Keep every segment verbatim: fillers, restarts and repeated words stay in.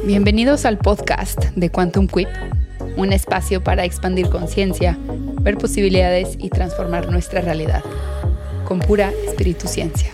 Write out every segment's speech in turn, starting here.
Bienvenidos al podcast de Quantum Quip, un espacio para expandir conciencia, ver posibilidades y transformar nuestra realidad, con pura espíritu ciencia.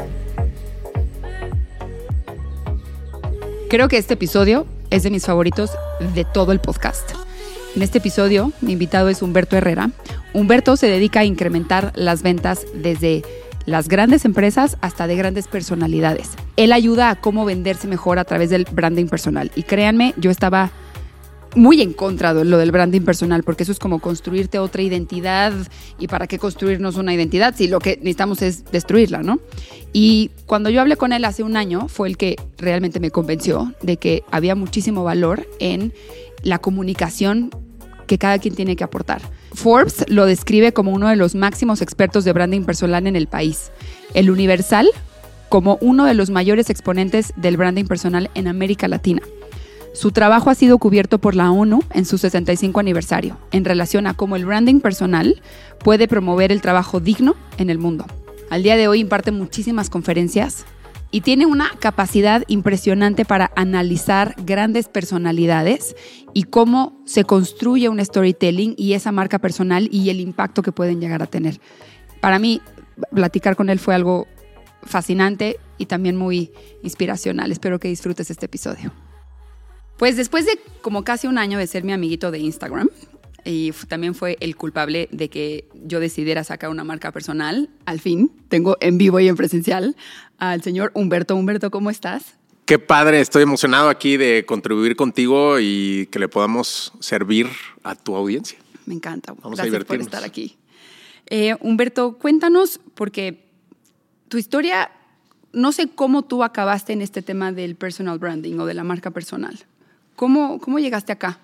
Creo que este episodio es de mis favoritos de todo el podcast. En este episodio, mi invitado es Humberto Herrera. Humberto se dedica a incrementar las ventas desde las grandes empresas hasta de grandes personalidades. Él ayuda a cómo venderse mejor a través del branding personal. Y créanme, yo estaba muy en contra de lo del branding personal, porque eso es como construirte otra identidad. ¿Y para qué construirnos una identidad si lo que necesitamos es destruirla, no? Y cuando yo hablé con él hace un año, fue el que realmente me convenció de que había muchísimo valor en la comunicación que cada quien tiene que aportar. Forbes lo describe como uno de los máximos expertos de branding personal en el país. El Universal como uno de los mayores exponentes del branding personal en América Latina. Su trabajo ha sido cubierto por la ONU en su sesenta y cinco aniversario, en relación a cómo el branding personal puede promover el trabajo digno en el mundo. Al día de hoy imparte muchísimas conferencias y tiene una capacidad impresionante para analizar grandes personalidades y cómo se construye un storytelling y esa marca personal y el impacto que pueden llegar a tener. Para mí, platicar con él fue algo fascinante y también muy inspiracional. Espero que disfrutes este episodio. Pues después de como casi un año de ser mi amiguito de Instagram, y también fue el culpable de que yo decidiera sacar una marca personal, al fin, tengo en vivo y en presencial al señor Humberto. Humberto, ¿cómo estás? Qué padre, estoy emocionado aquí de contribuir contigo y que le podamos servir a tu audiencia. Me encanta. Vamos Gracias a divertirnos. por estar aquí. Eh, Humberto, cuéntanos, porque tu historia, no sé cómo tú acabaste en este tema del personal branding o de la marca personal. ¿Cómo, cómo llegaste acá?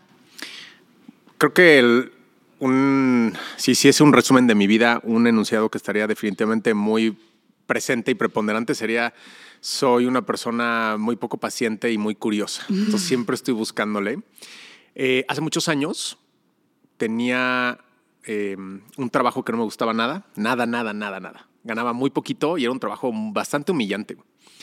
Creo que el, un, si sí es un resumen de mi vida, un enunciado que estaría definitivamente muy presente y preponderante sería: soy una persona muy poco paciente y muy curiosa. Entonces siempre estoy buscándole. Eh, hace muchos años tenía eh, un trabajo que no me gustaba nada, nada, nada, nada, nada. Ganaba muy poquito y era un trabajo bastante humillante.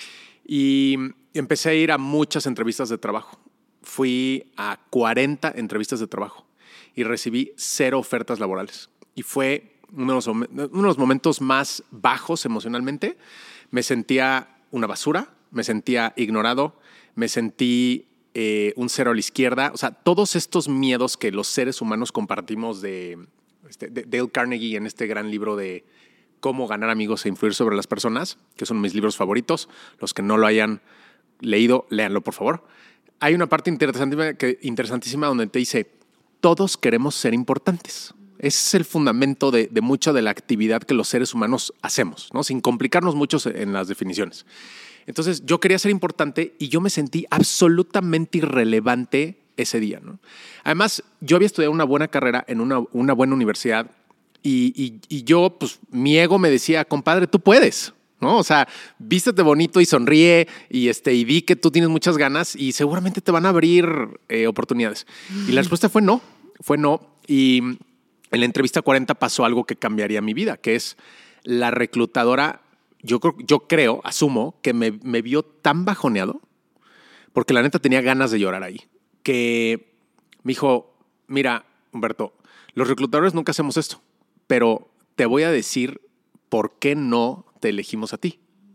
Y empecé a ir a muchas entrevistas de trabajo. Fui a cuarenta entrevistas de trabajo y recibí cero ofertas laborales. Y fue uno de los, uno de los momentos más bajos emocionalmente. Me sentía una basura, me sentía ignorado, me sentí eh, un cero a la izquierda. O sea, todos estos miedos que los seres humanos compartimos de, este, de Dale Carnegie en este gran libro de Cómo ganar amigos e influir sobre las personas, que son mis libros favoritos. Los que no lo hayan leído, léanlo, por favor. Hay una parte interesantísima, que, interesantísima donde te dice: todos queremos ser importantes. Ese es el fundamento de, de mucha de la actividad que los seres humanos hacemos, ¿no? Sin complicarnos mucho en las definiciones. Entonces, yo quería ser importante y yo me sentí absolutamente irrelevante ese día, ¿no? Además, yo había estudiado una buena carrera en una, una buena universidad y, y, y yo, pues, mi ego me decía: compadre, tú puedes, ¿no? O sea, vístete bonito y sonríe y, este, y di que tú tienes muchas ganas y seguramente te van a abrir eh, oportunidades. Mm. Y la respuesta fue no, fue no. Y en la entrevista cuarenta pasó algo que cambiaría mi vida, que es la reclutadora, yo, yo creo, asumo, que me, me vio tan bajoneado, porque la neta tenía ganas de llorar ahí, que me dijo: mira, Humberto, los reclutadores nunca hacemos esto, pero te voy a decir por qué no te elegimos a ti.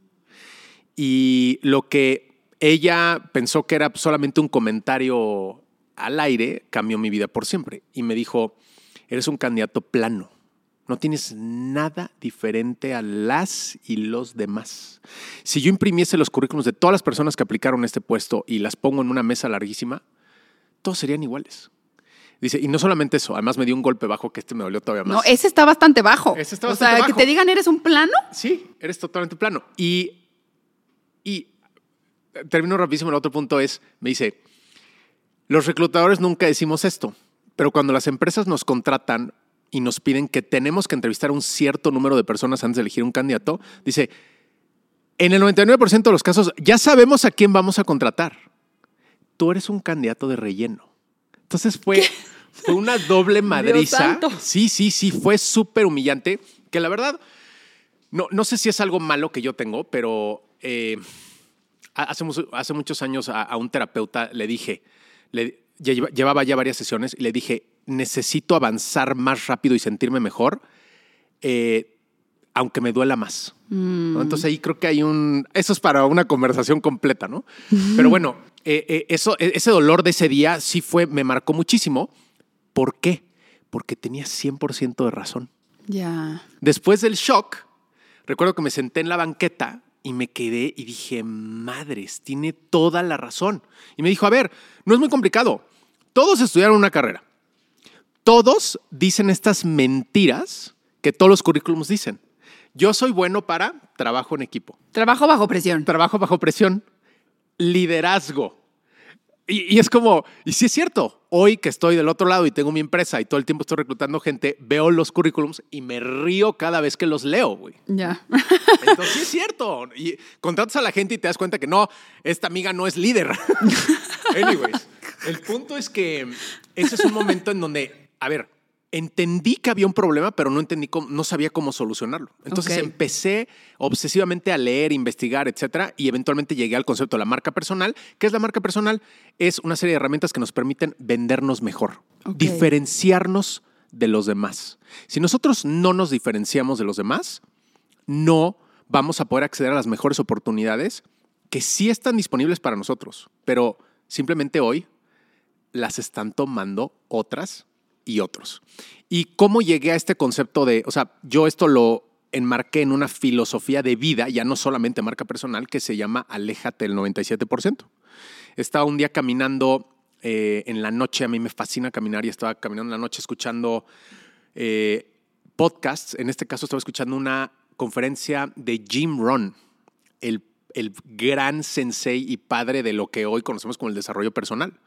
Y lo que ella pensó que era solamente un comentario al aire cambió mi vida por siempre. Y me dijo: eres un candidato plano. No tienes nada diferente a las y los demás. Si yo imprimiese los currículums de todas las personas que aplicaron este puesto y las pongo en una mesa larguísima, todos serían iguales. Dice, y no solamente eso, además me dio un golpe bajo que este me dolió todavía más. No, ese está bastante bajo. Ese está bastante o sea, bajo. Que te digan, ¿eres un plano? Sí, eres totalmente plano. Y, y termino rapidísimo, el otro punto es, me dice, los reclutadores nunca decimos esto, pero cuando las empresas nos contratan y nos piden que tenemos que entrevistar a un cierto número de personas antes de elegir un candidato, dice, en el noventa y nueve por ciento de los casos ya sabemos a quién vamos a contratar. Tú eres un candidato de relleno. Entonces fue, fue una doble madriza. Sí, sí, sí, fue súper humillante. Que la verdad, no, no sé si es algo malo que yo tengo, pero eh, hace, hace muchos años a, a un terapeuta le dije, le, llevaba ya varias sesiones y le dije, necesito avanzar más rápido y sentirme mejor, eh, aunque me duela más. Mm. ¿no? Entonces ahí creo que hay un... Eso es para una conversación completa, ¿no? Mm. Pero bueno, eh, eh, eso, ese dolor de ese día sí fue, me marcó muchísimo. ¿Por qué? Porque tenía cien por ciento de razón. Ya. Yeah. Después del shock, recuerdo que me senté en la banqueta y me quedé y dije, madres, tiene toda la razón. Y me dijo, a ver, no es muy complicado. Todos estudiaron una carrera. Todos dicen estas mentiras que todos los currículums dicen. Yo soy bueno para trabajo en equipo. Trabajo bajo presión. Trabajo bajo presión. Liderazgo. Y, y es como, y sí es cierto, hoy que estoy del otro lado y tengo mi empresa y todo el tiempo estoy reclutando gente, veo los currículums y me río cada vez que los leo, güey. Ya. Entonces sí es cierto. Y contratas a la gente y te das cuenta que no, esta amiga no es líder. Anyways, el punto es que ese es un momento en donde, a ver, entendí que había un problema, pero no entendí cómo, no sabía cómo solucionarlo. Entonces okay. empecé obsesivamente a leer, investigar, etcétera, y eventualmente llegué al concepto de la marca personal. ¿Qué es la marca personal? Es una serie de herramientas que nos permiten vendernos mejor, okay. diferenciarnos de los demás. Si nosotros no nos diferenciamos de los demás, no vamos a poder acceder a las mejores oportunidades que sí están disponibles para nosotros, pero simplemente hoy las están tomando otras y otros. ¿Y cómo llegué a este concepto de, o sea, yo esto lo enmarqué en una filosofía de vida, ya no solamente marca personal, que se llama Aléjate del noventa y siete por ciento. Estaba un día caminando eh, en la noche, a mí me fascina caminar y estaba caminando en la noche escuchando eh, podcasts. En este caso estaba escuchando una conferencia de Jim Rohn, el, el gran sensei y padre de lo que hoy conocemos como el desarrollo personal.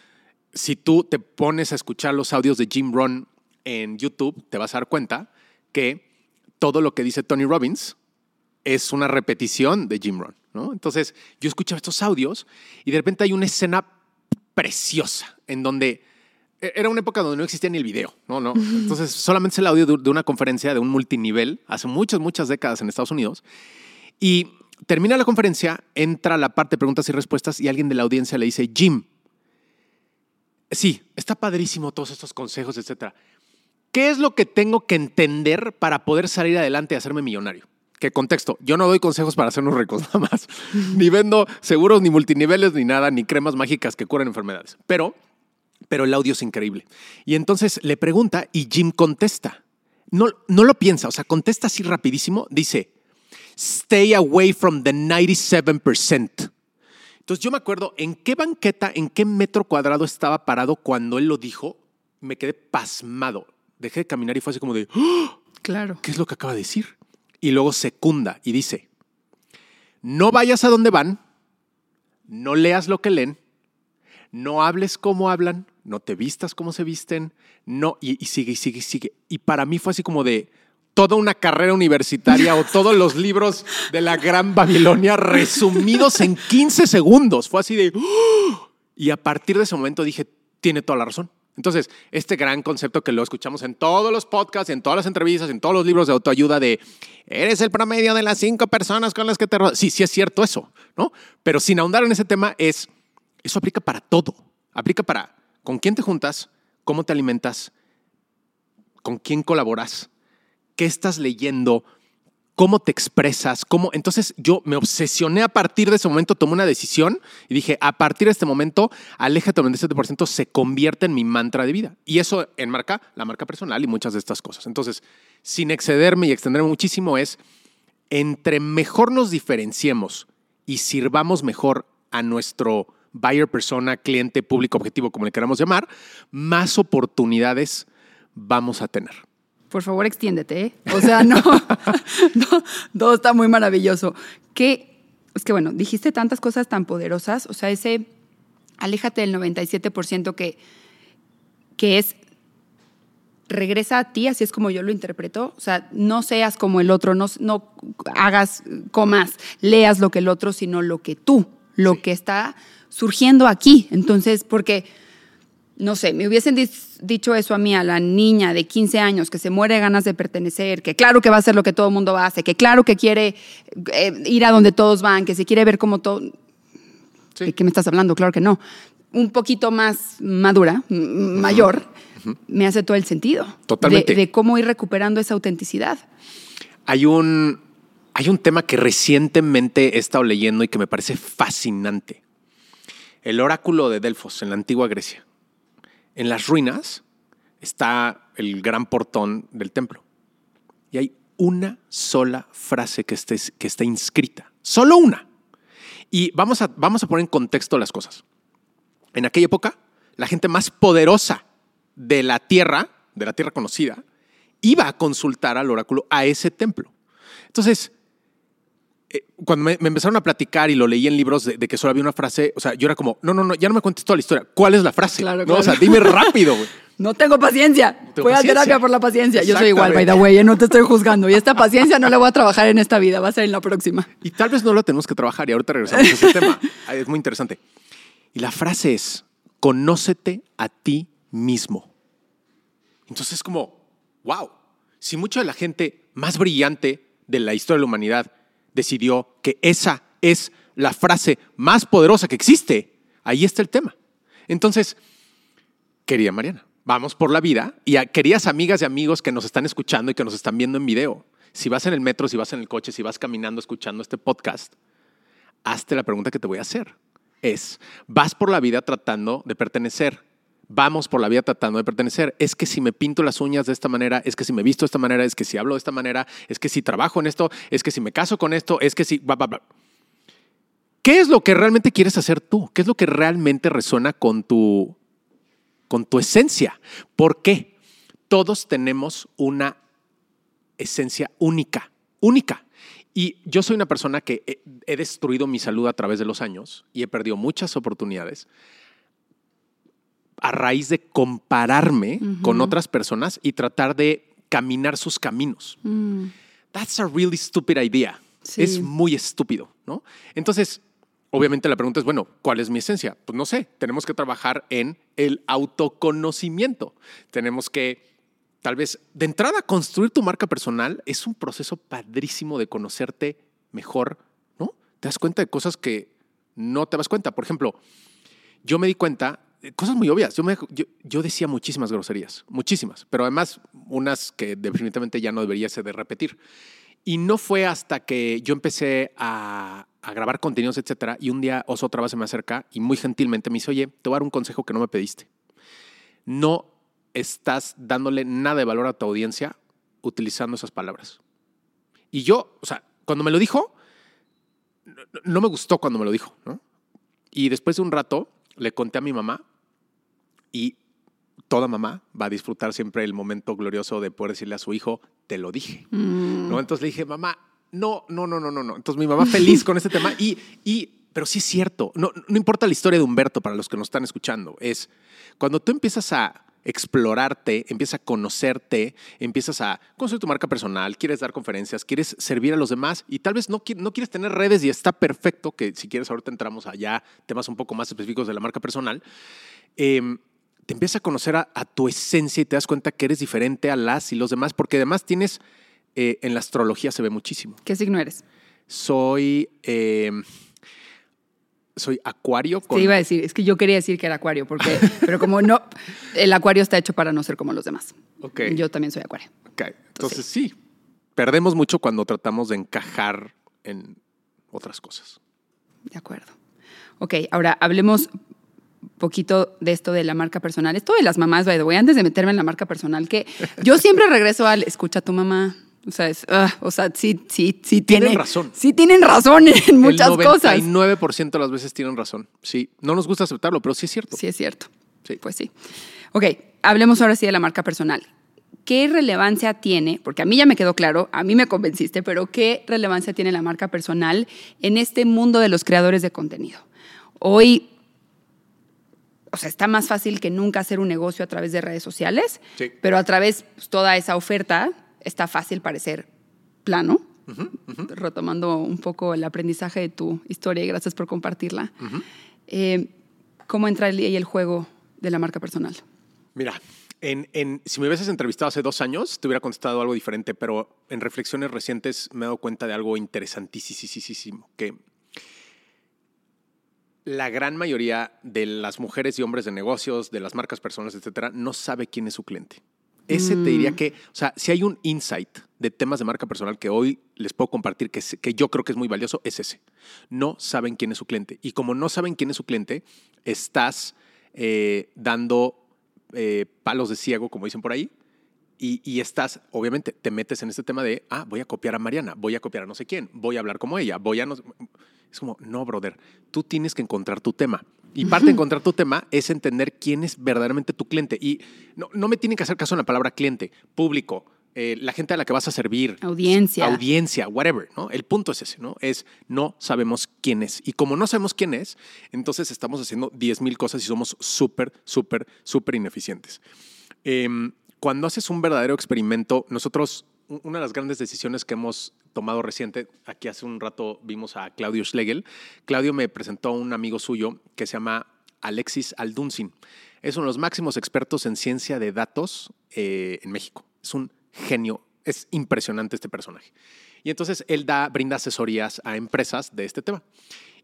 Si tú te pones a escuchar los audios de Jim Rohn en YouTube, te vas a dar cuenta que todo lo que dice Tony Robbins es una repetición de Jim Rohn, ¿no? Entonces, yo escuchaba estos audios y de repente hay una escena preciosa en donde era una época donde no existía ni el video, ¿no? ¿no? Entonces, solamente es el audio de una conferencia de un multinivel hace muchas, muchas décadas en Estados Unidos. Y termina la conferencia, entra la parte de preguntas y respuestas y alguien de la audiencia le dice, Jim, sí, está padrísimo todos estos consejos, etcétera. ¿Qué es lo que tengo que entender para poder salir adelante y hacerme millonario? ¿Qué contexto? Yo no doy consejos para hacernos ricos nada más. Ni vendo seguros, ni multiniveles, ni nada, ni cremas mágicas que curan enfermedades. Pero, pero el audio es increíble. Y entonces le pregunta y Jim contesta. No, no lo piensa, o sea, contesta así rapidísimo. Dice, stay away from the ninety-seven percent. Entonces yo me acuerdo en qué banqueta, en qué metro cuadrado estaba parado cuando él lo dijo. Me quedé pasmado. Dejé de caminar y fue así como de, ¡oh! Claro. ¿Qué es lo que acaba de decir? Y luego secunda y dice, no vayas a donde van, no leas lo que leen, no hables como hablan, no te vistas como se visten, no, y, y sigue, y sigue, y sigue. Y para mí fue así como de toda una carrera universitaria o todos los libros de la Gran Babilonia resumidos en quince segundos. Fue así de, ¡oh! Y a partir de ese momento dije, tiene toda la razón. Entonces, este gran concepto que lo escuchamos en todos los podcasts, en todas las entrevistas, en todos los libros de autoayuda de eres el promedio de las cinco personas con las que te rodeas. Sí, sí es cierto eso, ¿no? Pero sin ahondar en ese tema, es, eso aplica para todo. Aplica para con quién te juntas, cómo te alimentas, con quién colaboras, qué estás leyendo, cómo te expresas, cómo... Entonces yo me obsesioné a partir de ese momento, tomé una decisión y dije, a partir de este momento, Aléjate del noventa y siete por ciento se convierte en mi mantra de vida. Y eso enmarca la marca personal y muchas de estas cosas. Entonces, sin excederme y extenderme muchísimo, es entre mejor nos diferenciemos y sirvamos mejor a nuestro buyer persona, cliente, público objetivo, como le queramos llamar, más oportunidades vamos a tener. Por favor, extiéndete, ¿eh? O sea, no, no, todo está muy maravilloso. Que, es que bueno, dijiste tantas cosas tan poderosas, o sea, ese aléjate del noventa y siete por ciento que, que es, regresa a ti, así es como yo lo interpreto, o sea, no seas como el otro, no, no hagas, comas, leas lo que el otro, sino lo que tú, lo sí. que está surgiendo aquí. Entonces, porque... No sé, me hubiesen dicho eso a mí, a la niña de quince años que se muere de ganas de pertenecer, que claro que va a hacer lo que todo el mundo hace, que claro que quiere eh, ir a donde todos van, que se quiere ver como todo... Sí. ¿De qué me estás hablando? Claro que no. Un poquito más madura, uh-huh. mayor, uh-huh. me hace todo el sentido. Totalmente. De, de cómo ir recuperando esa autenticidad. Hay un, hay un tema que recientemente he estado leyendo y que me parece fascinante. El oráculo de Delfos en la antigua Grecia. En las ruinas está el gran portón del templo. Y hay una sola frase que esté, que esté inscrita. Solo una. Y vamos a, vamos a poner en contexto las cosas. En aquella época, la gente más poderosa de la tierra, de la tierra conocida, iba a consultar al oráculo a ese templo. Entonces, eh, cuando me, me empezaron a platicar y lo leí en libros de, de que solo había una frase, o sea, yo era como, no, no, no, ya no me cuentes toda la historia. ¿Cuál es la frase? Claro, no, claro. O sea, dime rápido, güey. No tengo paciencia. No tengo Voy paciencia. a terapia por la paciencia. Yo soy igual, by the way, no te estoy juzgando. Y esta paciencia no la voy a trabajar en esta vida, va a ser en la próxima. Y tal vez no la tenemos que trabajar y ahorita regresamos a ese tema. Es muy interesante. Y la frase es, conócete a ti mismo. Entonces es como, wow, si mucha de la gente más brillante de la historia de la humanidad decidió que esa es la frase más poderosa que existe, ahí está el tema. Entonces, querida Mariana, vamos por la vida y a queridas amigas y amigos que nos están escuchando y que nos están viendo en video, si vas en el metro, si vas en el coche, si vas caminando escuchando este podcast, hazte la pregunta que te voy a hacer. Es, ¿vas por la vida tratando de pertenecer? Vamos por la vida tratando de pertenecer. Es que si me pinto las uñas de esta manera, es que si me visto de esta manera, es que si hablo de esta manera, es que si trabajo en esto, es que si me caso con esto, es que si... Bla, bla, bla. ¿Qué es lo que realmente quieres hacer tú? ¿Qué es lo que realmente resuena con tu, con tu esencia? ¿Por qué? Todos tenemos una esencia única, única. Y yo soy una persona que he, he destruido mi salud a través de los años y he perdido muchas oportunidades a raíz de compararme uh-huh. con otras personas y tratar de caminar sus caminos. Mm. That's a really stupid idea. Sí. Es muy estúpido, ¿no? Entonces, obviamente la pregunta es, bueno, ¿cuál es mi esencia? Pues no sé, tenemos que trabajar en el autoconocimiento. Tenemos que, tal vez, de entrada, construir tu marca personal es un proceso padrísimo de conocerte mejor, ¿no? Te das cuenta de cosas que no te das cuenta. Por ejemplo, yo me di cuenta, cosas muy obvias. Yo, me, yo, yo decía muchísimas groserías, muchísimas, pero además unas que definitivamente ya no debería ser de repetir. Y no fue hasta que yo empecé a, a grabar contenidos, etcétera, y un día Oso Traba se me acerca y muy gentilmente me dice, oye, te voy a dar un consejo que no me pediste. No estás dándole nada de valor a tu audiencia utilizando esas palabras. Y yo, o sea, cuando me lo dijo, no, no me gustó cuando me lo dijo, ¿no? Y después de un rato le conté a mi mamá y toda mamá va a disfrutar siempre el momento glorioso de poder decirle a su hijo, te lo dije. Mm. ¿No? Entonces le dije, mamá, no, no, no, no, no, no. Entonces mi mamá feliz con este tema y, y, pero sí es cierto, no, no importa la historia de Humberto para los que nos están escuchando, es cuando tú empiezas a explorarte, empiezas a conocerte, empiezas a construir tu marca personal, quieres dar conferencias, quieres servir a los demás y tal vez no, no quieres tener redes y está perfecto, que si quieres ahorita entramos allá, temas un poco más específicos de la marca personal, eh, te empiezas a conocer a, a tu esencia y te das cuenta que eres diferente a las y los demás, porque además tienes, eh, en la astrología se ve muchísimo. ¿Qué signo eres? Soy... Eh, Soy acuario. Con... Te iba a decir, es que yo quería decir que era acuario, porque, pero como no, el acuario está hecho para no ser como los demás. Okay. Yo también soy acuario. Okay. Entonces, Entonces sí. sí, perdemos mucho cuando tratamos de encajar en otras cosas. De acuerdo. Ok, ahora hablemos un poquito de esto de la marca personal. Esto de las mamás, by the way, antes de meterme en la marca personal, que yo siempre regreso al, escucha a tu mamá. O sea, es, uh, o sea, sí, sí, sí tienen tiene, razón. Sí tienen razón en muchas el cosas. noventa y nueve por ciento de las veces tienen razón. Sí, no nos gusta aceptarlo, pero sí es cierto. Sí es cierto. Sí. Pues sí. Ok, hablemos ahora sí de la marca personal. ¿Qué relevancia tiene? Porque a mí ya me quedó claro, a mí me convenciste, pero ¿qué relevancia tiene la marca personal en este mundo de los creadores de contenido? Hoy, o sea, está más fácil que nunca hacer un negocio a través de redes sociales, sí. pero a través pues, toda esa oferta está fácil parecer plano, uh-huh, uh-huh. retomando un poco el aprendizaje de tu historia y gracias por compartirla. Uh-huh. Eh, ¿Cómo entra ahí el juego de la marca personal? Mira, en, en, si me hubieses entrevistado hace dos años, te hubiera contestado algo diferente, pero en reflexiones recientes me he dado cuenta de algo interesantísimo, que la gran mayoría de las mujeres y hombres de negocios, de las marcas personales, etcétera, no sabe quién es su cliente. Ese mm. te diría que, o sea, si hay un insight de temas de marca personal que hoy les puedo compartir que, que yo creo que es muy valioso, es ese. No saben quién es su cliente. Y como no saben quién es su cliente, estás eh, dando eh, palos de ciego, como dicen por ahí, y, y estás, obviamente, te metes en este tema de, ah, voy a copiar a Mariana, voy a copiar a no sé quién, voy a hablar como ella, voy a no... Es como, no, brother, tú tienes que encontrar tu tema. Y parte de encontrar tu tema es entender quién es verdaderamente tu cliente. Y no, no me tienen que hacer caso en la palabra cliente, público, eh, la gente a la que vas a servir. Audiencia. Audiencia, whatever, ¿no? El punto es ese, ¿no? Es no sabemos quién es. Y como no sabemos quién es, entonces estamos haciendo diez mil cosas y somos súper, súper, súper ineficientes. Eh, cuando haces un verdadero experimento, nosotros... Una de las grandes decisiones que hemos tomado reciente, aquí hace un rato vimos a Claudio Schlegel. Claudio me presentó a un amigo suyo que se llama Alexis Aldunsin. Es uno de los máximos expertos en ciencia de datos eh, en México. Es un genio, es impresionante este personaje. Y entonces él da, brinda asesorías a empresas de este tema.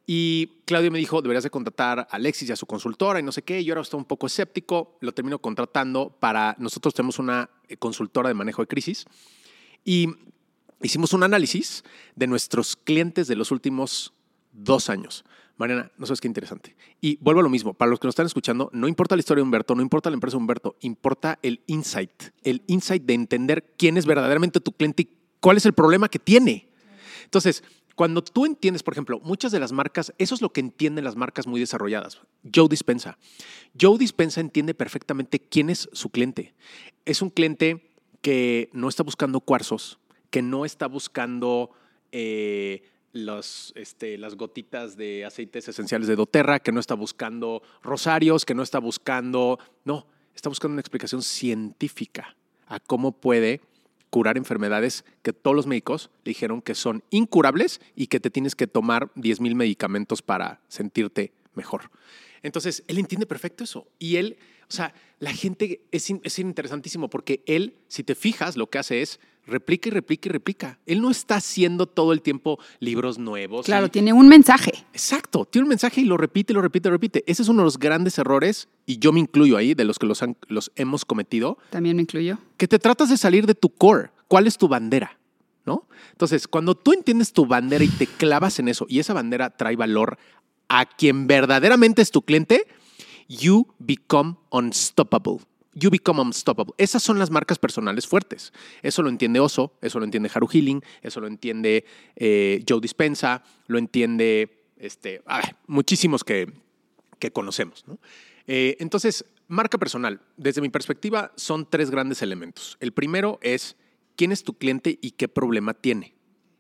Y Claudio me dijo, deberías de contratar a Alexis y a su consultora y no sé qué. Yo ahora estoy un poco escéptico, lo termino contratando para... Nosotros tenemos una consultora de manejo de crisis. Y hicimos un análisis de nuestros clientes de los últimos dos años. Mariana, no sabes qué interesante. Y vuelvo a lo mismo. Para los que nos están escuchando, no importa la historia de Humberto, no importa la empresa de Humberto, importa el insight. El insight de entender quién es verdaderamente tu cliente y cuál es el problema que tiene. Entonces, cuando tú entiendes, por ejemplo, muchas de las marcas, eso es lo que entienden las marcas muy desarrolladas. Joe Dispenza. Joe Dispenza entiende perfectamente quién es su cliente. Es un cliente que no está buscando cuarzos, que no está buscando eh, los, este, las gotitas de aceites esenciales de doTERRA, que no está buscando rosarios, que no está buscando... No, está buscando una explicación científica a cómo puede curar enfermedades que todos los médicos le dijeron que son incurables y que te tienes que tomar diez mil medicamentos para sentirte mejor. Entonces, él entiende perfecto eso. Y él... O sea, la gente es, es interesantísimo porque él, si te fijas, lo que hace es replica y replica y replica. Él no está haciendo todo el tiempo libros nuevos. Claro, y... tiene un mensaje. Exacto, tiene un mensaje y lo repite, lo repite, lo repite. Ese es uno de los grandes errores, y yo me incluyo ahí, de los que los, han, los hemos cometido. También me incluyo. Que te tratas de salir de tu core. ¿Cuál es tu bandera? ¿No? Entonces, cuando tú entiendes tu bandera y te clavas en eso, y esa bandera trae valor a quien verdaderamente es tu cliente, you become unstoppable. You become unstoppable. Esas son las marcas personales fuertes. Eso lo entiende Oso, eso lo entiende Haru Healing, eso lo entiende eh, Joe Dispenza, lo entiende este, ah, muchísimos que, que conocemos, ¿no? Eh, entonces, marca personal, desde mi perspectiva, son tres grandes elementos. El primero es quién es tu cliente y qué problema tiene.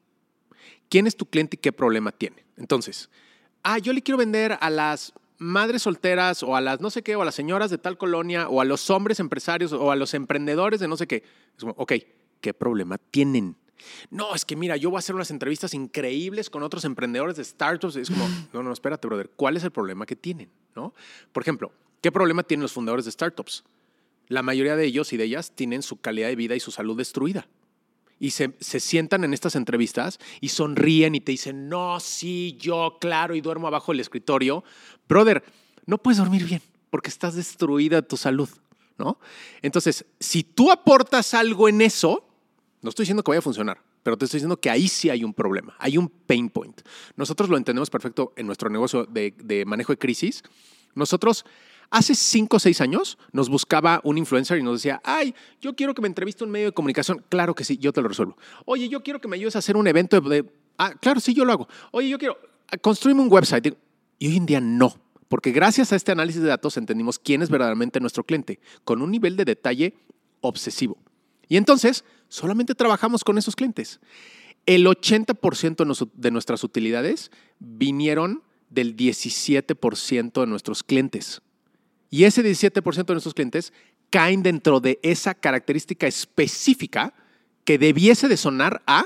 ¿Quién es tu cliente y qué problema tiene? Entonces, ah, yo le quiero vender a las madres solteras o a las no sé qué, o a las señoras de tal colonia, o a los hombres empresarios, o a los emprendedores de no sé qué. Es como, ok, ¿qué problema tienen? No, es que mira, yo voy a hacer unas entrevistas increíbles con otros emprendedores de startups. Es como, no, no, espérate, brother. ¿Cuál es el problema que tienen? ¿No? Por ejemplo, ¿qué problema tienen los fundadores de startups? La mayoría de ellos y de ellas tienen su calidad de vida y su salud destruida. Y se, se sientan en estas entrevistas y sonríen y te dicen, no, sí, yo, claro, y duermo abajo del escritorio. Brother, no puedes dormir bien porque estás destruida tu salud, ¿no? Entonces, si tú aportas algo en eso, no estoy diciendo que vaya a funcionar, pero te estoy diciendo que ahí sí hay un problema, hay un pain point. Nosotros lo entendemos perfecto en nuestro negocio de, de manejo de crisis. Nosotros... Hace cinco o seis años nos buscaba un influencer y nos decía, ay, yo quiero que me entreviste un medio de comunicación. Claro que sí, yo te lo resuelvo. Oye, yo quiero que me ayudes a hacer un evento de... de... Ah, claro, sí, yo lo hago. Oye, yo quiero... Construirme un website. Y hoy en día no, porque gracias a este análisis de datos entendimos quién es verdaderamente nuestro cliente, con un nivel de detalle obsesivo. Y entonces, solamente trabajamos con esos clientes. El ochenta por ciento de nuestras utilidades vinieron del diecisiete por ciento de nuestros clientes. Y ese diecisiete por ciento de nuestros clientes caen dentro de esa característica específica que debiese de sonar a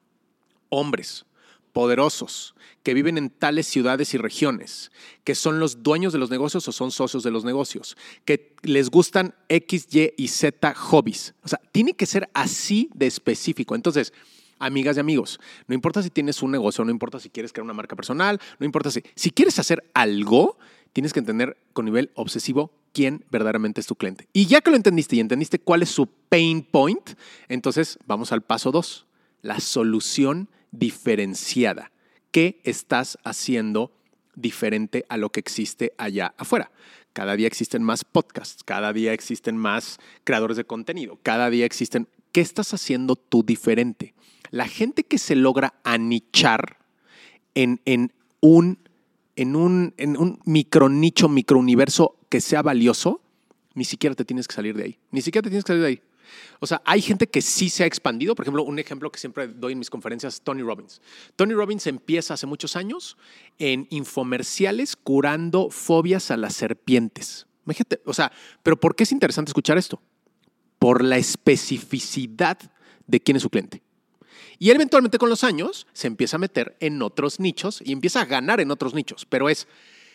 hombres poderosos que viven en tales ciudades y regiones, que son los dueños de los negocios o son socios de los negocios, que les gustan X, Y y Z hobbies. O sea, tiene que ser así de específico. Entonces, amigas y amigos. No importa si tienes un negocio, no importa si quieres crear una marca personal, no importa si... Si quieres hacer algo, tienes que entender con nivel obsesivo quién verdaderamente es tu cliente. Y ya que lo entendiste y entendiste cuál es su pain point, entonces vamos al paso dos. La solución diferenciada. ¿Qué estás haciendo diferente a lo que existe allá afuera? Cada día existen más podcasts, cada día existen más creadores de contenido, cada día existen... ¿Qué estás haciendo tú diferente? La gente que se logra anichar en, en un, en un, en un micronicho, microuniverso que sea valioso, ni siquiera te tienes que salir de ahí. Ni siquiera te tienes que salir de ahí. O sea, hay gente que sí se ha expandido. Por ejemplo, un ejemplo que siempre doy en mis conferencias, Tony Robbins. Tony Robbins empieza hace muchos años en infomerciales curando fobias a las serpientes. Imagínate, o sea, pero ¿por qué es interesante escuchar esto? Por la especificidad de quién es su cliente. Y él eventualmente con los años se empieza a meter en otros nichos y empieza a ganar en otros nichos. Pero es,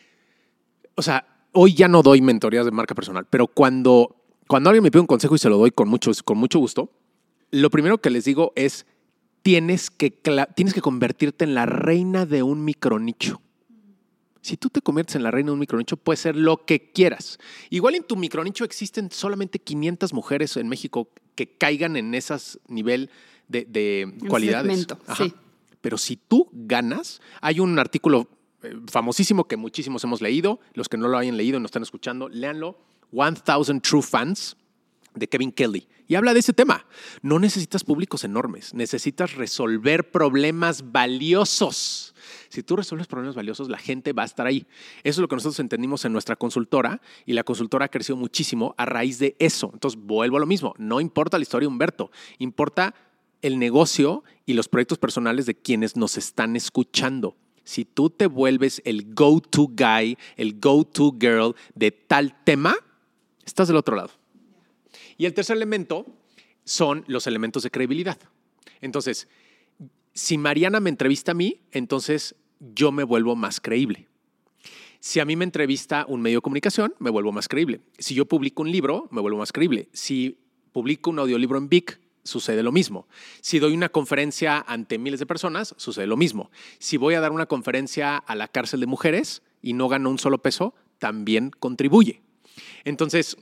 o sea, hoy ya no doy mentorías de marca personal, pero cuando, cuando alguien me pide un consejo y se lo doy con mucho, con mucho gusto, lo primero que les digo es, tienes que, tienes que convertirte en la reina de un micronicho. Si tú te conviertes en la reina de un micronicho, puede ser lo que quieras. Igual en tu micronicho existen solamente quinientas mujeres en México que caigan en ese nivel de, de cualidades. Segmento, sí. Pero si tú ganas, hay un artículo famosísimo que muchísimos hemos leído. Los que no lo hayan leído y nos están escuchando, léanlo. one thousand True Fans de Kevin Kelly. Y habla de ese tema. No necesitas públicos enormes. Necesitas resolver problemas valiosos. Si tú resuelves problemas valiosos, la gente va a estar ahí. Eso es lo que nosotros entendimos en nuestra consultora y la consultora ha crecido muchísimo a raíz de eso. Entonces, vuelvo a lo mismo. No importa la historia de Humberto. Importa el negocio y los proyectos personales de quienes nos están escuchando. Si tú te vuelves el go-to guy, el go-to girl de tal tema, estás del otro lado. Y el tercer elemento son los elementos de credibilidad. Entonces, si Mariana me entrevista a mí, entonces yo me vuelvo más creíble. Si a mí me entrevista un medio de comunicación, me vuelvo más creíble. Si yo publico un libro, me vuelvo más creíble. Si publico un audiolibro en Vic, sucede lo mismo. Si doy una conferencia ante miles de personas, sucede lo mismo. Si voy a dar una conferencia a la cárcel de mujeres y no gano un solo peso, también contribuye. Entonces,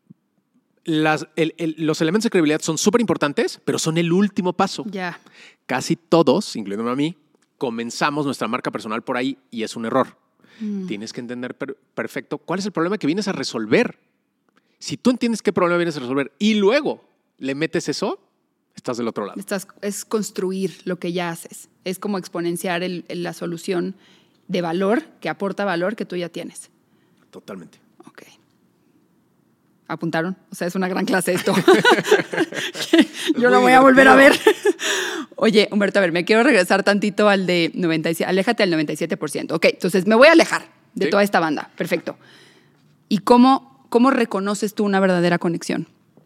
las, el, el, los elementos de credibilidad son súper importantes, pero son el último paso. Ya. Casi todos, incluyéndome a mí, comenzamos nuestra marca personal por ahí y es un error. Mm. Tienes que entender per- perfecto cuál es el problema que vienes a resolver. Si tú entiendes qué problema vienes a resolver y luego le metes eso, estás del otro lado. Estás, es construir lo que ya haces. Es como exponenciar el, el, la solución de valor, que aporta valor que tú ya tienes. Totalmente. Ok. ¿Apuntaron? O sea, es una gran clase esto. Yo lo voy a volver a ver. Oye, Humberto, a ver, me quiero regresar tantito al de noventa y siete, aléjate al noventa y siete por ciento. Ok, entonces me voy a alejar de ¿Sí? toda esta banda. Perfecto. ¿Y cómo, cómo reconoces tú una verdadera conexión?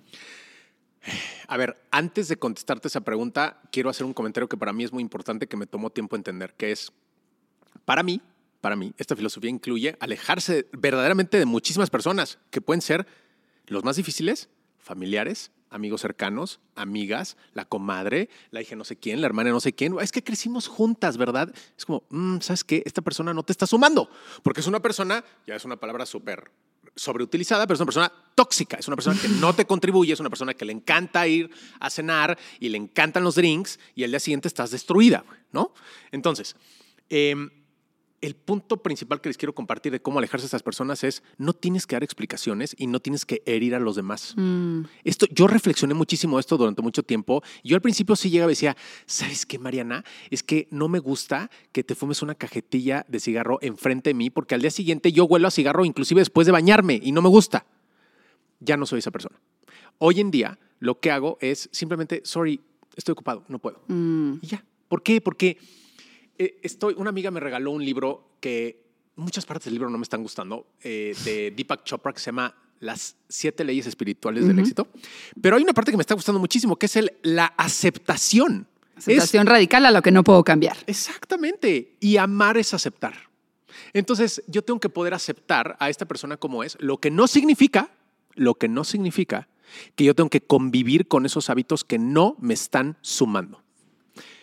A ver, antes de contestarte esa pregunta, quiero hacer un comentario que para mí es muy importante, que me tomó tiempo entender, que es, para mí, para mí, esta filosofía incluye alejarse verdaderamente de muchísimas personas que pueden ser los más difíciles, familiares, amigos cercanos, amigas, la comadre, la hija no sé quién, la hermana no sé quién. Es que crecimos juntas, ¿verdad? Es como, mmm, ¿sabes qué? Esta persona no te está sumando, porque es una persona, ya es una palabra súper sobreutilizada, pero es una persona tóxica, es una persona que no te contribuye, es una persona que le encanta ir a cenar y le encantan los drinks y al día siguiente estás destruida, ¿no? Entonces, eh, el punto principal que les quiero compartir de cómo alejarse de estas personas es no tienes que dar explicaciones y no tienes que herir a los demás. Mm. Esto, yo reflexioné muchísimo esto durante mucho tiempo. Yo al principio sí llegaba y decía, ¿sabes qué, Mariana? Es que no me gusta que te fumes una cajetilla de cigarro enfrente de mí porque al día siguiente yo huelo a cigarro inclusive después de bañarme y no me gusta. Ya no soy esa persona. Hoy en día lo que hago es simplemente, sorry, estoy ocupado, no puedo. Mm. Y ya. ¿Por qué? Porque Estoy, una amiga me regaló un libro que muchas partes del libro no me están gustando, eh, de Deepak Chopra, que se llama Las siete leyes espirituales uh-huh. del éxito. Pero hay una parte que me está gustando muchísimo, que es el, la aceptación. Aceptación es, radical a lo que no puedo cambiar. Exactamente. Y amar es aceptar. Entonces, yo tengo que poder aceptar a esta persona como es, lo que no significa, lo que no significa que yo tengo que convivir con esos hábitos que no me están sumando.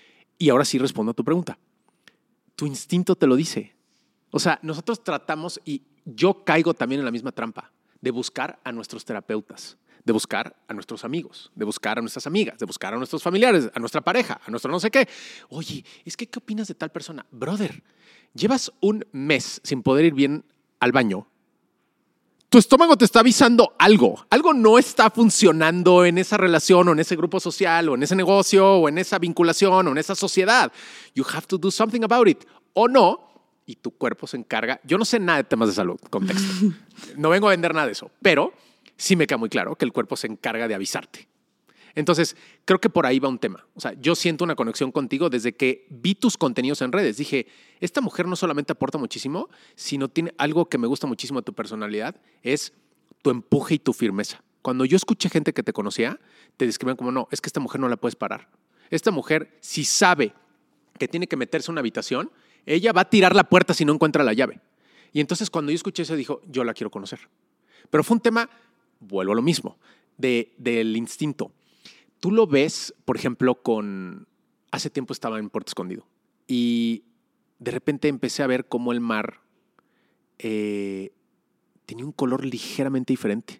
Y ahora sí respondo a tu pregunta. Tu instinto te lo dice. O sea, nosotros tratamos, y yo caigo también en la misma trampa, de buscar a nuestros terapeutas, de buscar a nuestros amigos, de buscar a nuestras amigas, de buscar a nuestros familiares, a nuestra pareja, a nuestro no sé qué. Oye, es que, ¿qué opinas de tal persona? Brother, llevas un mes sin poder ir bien al baño. Tu estómago te está avisando algo. Algo no está funcionando en esa relación o en ese grupo social o en ese negocio o en esa vinculación o en esa sociedad. You have to do something about it. O no, y tu cuerpo se encarga. Yo no sé nada de temas de salud, contexto. No vengo a vender nada de eso, pero sí me queda muy claro que el cuerpo se encarga de avisarte. Entonces, creo que por ahí va un tema. O sea, yo siento una conexión contigo desde que vi tus contenidos en redes. Dije, esta mujer no solamente aporta muchísimo, sino tiene algo que me gusta muchísimo de tu personalidad, es tu empuje y tu firmeza. Cuando yo escuché gente que te conocía, te describen como, no, es que esta mujer no la puedes parar. Esta mujer, si sabe que tiene que meterse en una habitación, ella va a tirar la puerta si no encuentra la llave. Y entonces cuando yo escuché eso, dijo, yo la quiero conocer. Pero fue un tema, vuelvo a lo mismo, de, del instinto. Tú lo ves, por ejemplo, con... Hace tiempo estaba en Puerto Escondido y de repente empecé a ver cómo el mar eh, tenía un color ligeramente diferente.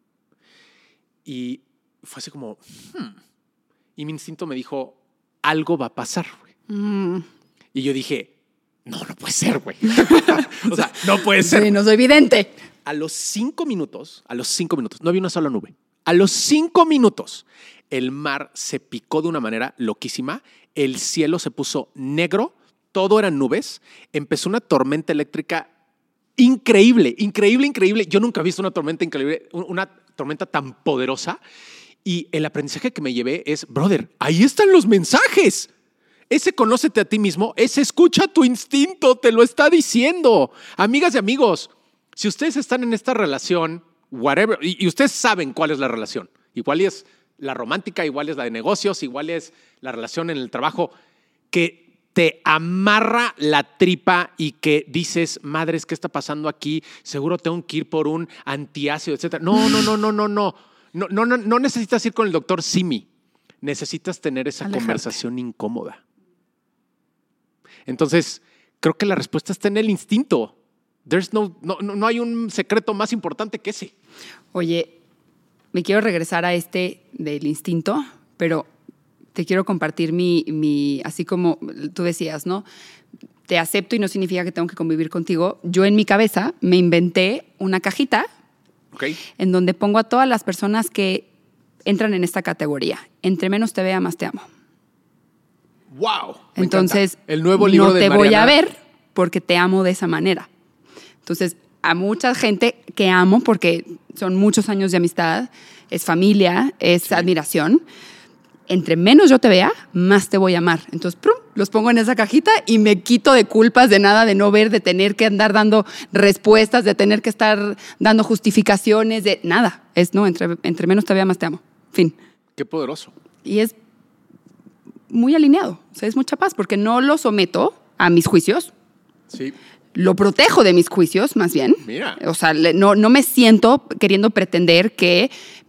Y fue así como... Hmm. Y mi instinto me dijo, algo va a pasar, güey. Mm. Y yo dije, no, no puede ser, güey. O sea, no puede ser. Sí, no soy vidente. A los cinco minutos, a los cinco minutos, no había una sola nube. A los cinco minutos... El mar se picó de una manera loquísima, el cielo se puso negro, todo eran nubes, empezó una tormenta eléctrica increíble, increíble, increíble. Yo nunca he visto una tormenta increíble, una tormenta tan poderosa. Y el aprendizaje que me llevé es, brother, ahí están los mensajes. Ese conócete a ti mismo, ese escucha tu instinto, te lo está diciendo. Amigas y amigos, si ustedes están en esta relación, whatever, y, y ustedes saben cuál es la relación, igual es la romántica, igual es la de negocios, igual es la relación en el trabajo, que te amarra la tripa y que dices, madres, ¿qué está pasando aquí? Seguro tengo que ir por un antiácido, etcétera. No, no, no, no, no, no. No, no, no, no necesitas ir con el doctor Simi. Necesitas tener esa Alejarte. conversación incómoda. Entonces, creo que la respuesta está en el instinto. There's no, no, no hay un secreto más importante que ese. Oye, me quiero regresar a este del instinto, pero te quiero compartir mi, mi, así como tú decías, ¿no? Te acepto y no significa que tengo que convivir contigo. Yo en mi cabeza me inventé una cajita okay. en donde pongo a todas las personas que entran en esta categoría. Entre menos te vea, más te amo. ¡Wow! Entonces, el nuevo libro no de te Mariana. voy a ver porque te amo de esa manera. Entonces, a mucha gente que amo porque son muchos años de amistad, es familia, es sí. admiración. Entre menos yo te vea, más te voy a amar. Entonces, ¡prum!, los pongo en esa cajita y me quito de culpas, de nada, de no ver, de tener que andar dando respuestas, de tener que estar dando justificaciones, de nada. Es, no, entre, entre menos te vea, más te amo. Fin. Qué poderoso. Y es muy alineado. O sea, es mucha paz porque no lo someto a mis juicios. Sí. Lo protejo de mis juicios, más bien. Mira. O sea, no, no me siento queriendo pretender que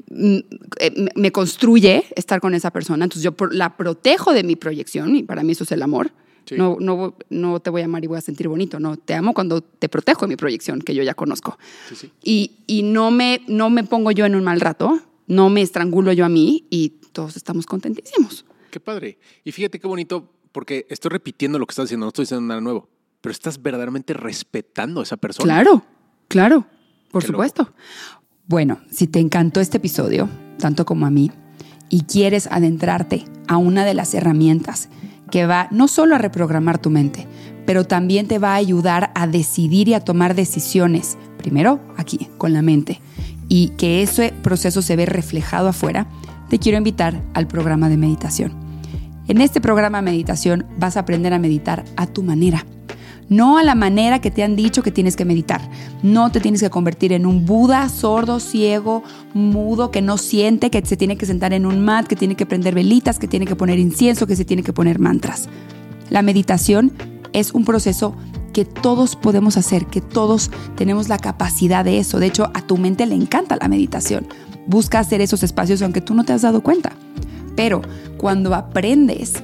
me construye estar con esa persona. Entonces yo la protejo de mi proyección y para mí eso es el amor. Sí. No, no, no te voy a amar y voy a sentir bonito. No, te amo cuando te protejo de mi proyección, que yo ya conozco. Sí, sí. Y, y no, me, no me pongo yo en un mal rato, no me estrangulo yo a mí y todos estamos contentísimos. Qué padre. Y fíjate qué bonito, porque estoy repitiendo lo que estás diciendo, no estoy diciendo nada nuevo, pero estás verdaderamente respetando a esa persona. Claro, claro, por qué supuesto. Loco. Bueno, si te encantó este episodio, tanto como a mí, y quieres adentrarte a una de las herramientas que va no solo a reprogramar tu mente, pero también te va a ayudar a decidir y a tomar decisiones, primero aquí, con la mente, y que ese proceso se ve reflejado afuera, te quiero invitar al programa de meditación. En este programa de meditación vas a aprender a meditar a tu manera. No a la manera que te han dicho que tienes que meditar. No te tienes que convertir en un Buda sordo, ciego, mudo, que no siente, que se tiene que sentar en un mat, que tiene que prender velitas, que tiene que poner incienso, que se tiene que poner mantras. La meditación es un proceso que todos podemos hacer, que todos tenemos la capacidad de eso. De hecho, a tu mente le encanta la meditación. Busca hacer esos espacios aunque tú no te has dado cuenta. Pero cuando aprendes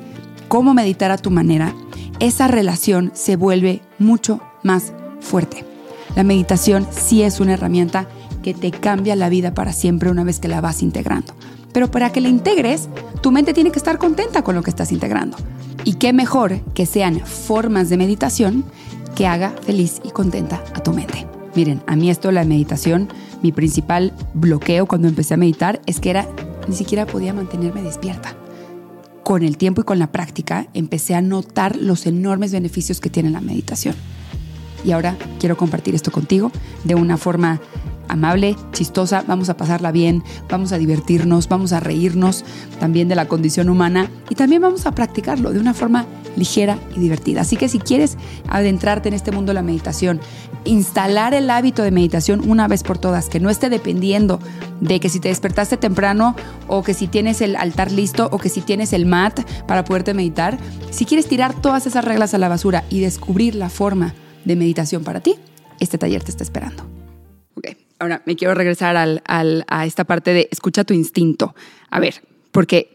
cómo meditar a tu manera, esa relación se vuelve mucho más fuerte. La meditación sí es una herramienta que te cambia la vida para siempre una vez que la vas integrando. Pero para que la integres, tu mente tiene que estar contenta con lo que estás integrando. Y qué mejor que sean formas de meditación que haga feliz y contenta a tu mente. Miren, a mí esto, la meditación, mi principal bloqueo cuando empecé a meditar es que era, ni siquiera podía mantenerme despierta. Con el tiempo y con la práctica empecé a notar los enormes beneficios que tiene la meditación. Y ahora quiero compartir esto contigo de una forma amable, chistosa. Vamos a pasarla bien, vamos a divertirnos, vamos a reírnos también de la condición humana y también vamos a practicarlo de una forma ligera y divertida. Así que si quieres adentrarte en este mundo de la meditación, instalar el hábito de meditación una vez por todas, que no esté dependiendo de que si te despertaste temprano o que si tienes el altar listo o que si tienes el mat para poderte meditar, si quieres tirar todas esas reglas a la basura y descubrir la forma de meditación para ti, este taller te está esperando. Ok, ahora me quiero regresar al, al, a esta parte de escucha tu instinto. A ver, porque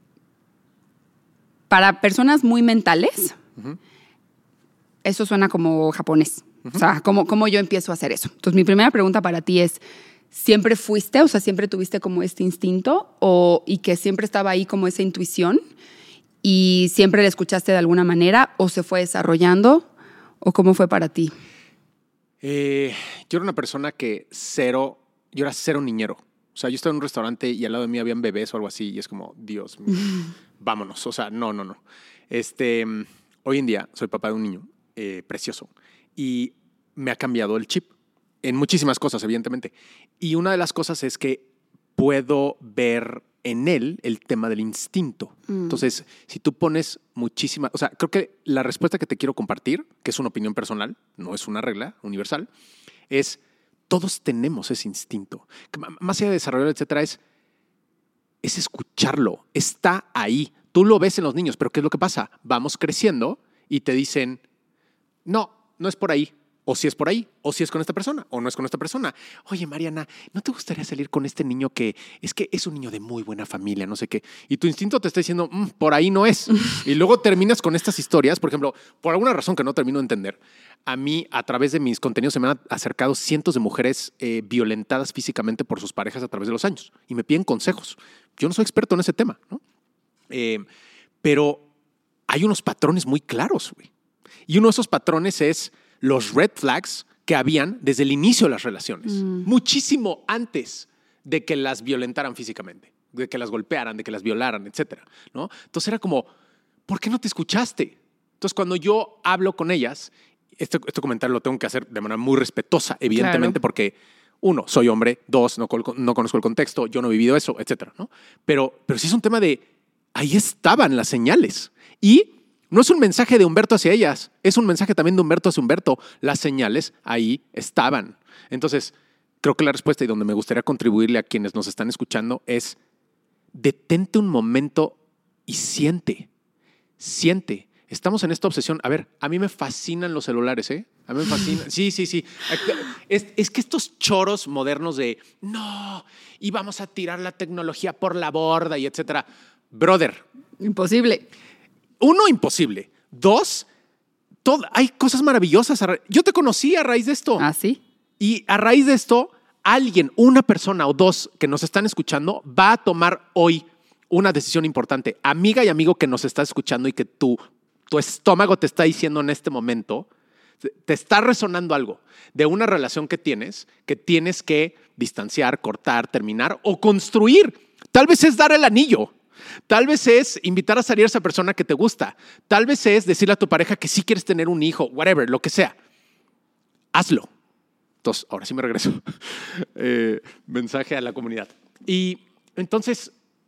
para personas muy mentales, uh-huh. eso suena como japonés. Uh-huh. O sea, ¿cómo, ¿cómo yo empiezo a hacer eso? Entonces, mi primera pregunta para ti es, ¿siempre fuiste, o sea, siempre tuviste como este instinto o, y que siempre estaba ahí como esa intuición y siempre la escuchaste de alguna manera o se fue desarrollando? ¿O cómo fue para ti? Eh, yo era una persona que cero, yo era cero niñero. O sea, yo estaba en un restaurante y al lado de mí habían bebés o algo así y es como, Dios mío, vámonos. O sea, no, no, no. Este, hoy en día soy papá de un niño eh, precioso y me ha cambiado el chip en muchísimas cosas, evidentemente. Y una de las cosas es que puedo ver en él el tema del instinto. Mm. Entonces, si tú pones muchísima... O sea, creo que la respuesta que te quiero compartir, que es una opinión personal, no es una regla universal, es todos tenemos ese instinto. Que más allá de desarrollar, etcétera, es, es escucharlo. Está ahí. Tú lo ves en los niños, pero ¿qué es lo que pasa? Vamos creciendo y te dicen, no, no es por ahí. O si es por ahí, o si es con esta persona, o no es con esta persona. Oye, Mariana, ¿no te gustaría salir con este niño que es que es un niño de muy buena familia, no sé qué? Y tu instinto te está diciendo, mmm, por ahí no es. Y luego terminas con estas historias. Por ejemplo, por alguna razón que no termino de entender, a mí, a través de mis contenidos, se me han acercado cientos de mujeres eh, violentadas físicamente por sus parejas a través de los años. Y me piden consejos. Yo no soy experto en ese tema, ¿no? Eh, pero hay unos patrones muy claros, güey. Y uno de esos patrones es los red flags que habían desde el inicio de las relaciones, mm. muchísimo antes de que las violentaran físicamente, de que las golpearan, de que las violaran, etcétera, ¿no? Entonces era como, ¿por qué no te escuchaste? Entonces cuando yo hablo con ellas, este, este comentario lo tengo que hacer de manera muy respetuosa, evidentemente, claro. Porque uno, soy hombre, dos, no, no conozco el contexto, yo no he vivido eso, etcétera, ¿no? Pero, pero sí es un tema de, ahí estaban las señales y no es un mensaje de Humberto hacia ellas, es un mensaje también de Humberto hacia Humberto. Las señales ahí estaban. Entonces, creo que la respuesta y donde me gustaría contribuirle a quienes nos están escuchando es detente un momento y siente, siente. Estamos en esta obsesión. A ver, a mí me fascinan los celulares, ¿eh? A mí me fascinan. Sí, sí, sí. Es, es que estos choros modernos de no, y vamos a tirar la tecnología por la borda y etcétera. Brother. Imposible. Uno, imposible. Dos, todo, hay cosas maravillosas. Yo te conocí a raíz de esto. ¿Ah, sí? Y a raíz de esto, alguien, una persona o dos que nos están escuchando va a tomar hoy una decisión importante. Amiga y amigo que nos está escuchando y que tu, tu estómago te está diciendo en este momento, te está resonando algo de una relación que tienes, que tienes que distanciar, cortar, terminar o construir. Tal vez es dar el anillo. Tal vez es invitar a salir a esa persona que te gusta. Tal vez es decirle a tu pareja que sí quieres tener un hijo, whatever, lo que sea. Hazlo. Entonces, ahora sí me regreso. Eh, mensaje a la comunidad. Y entonces,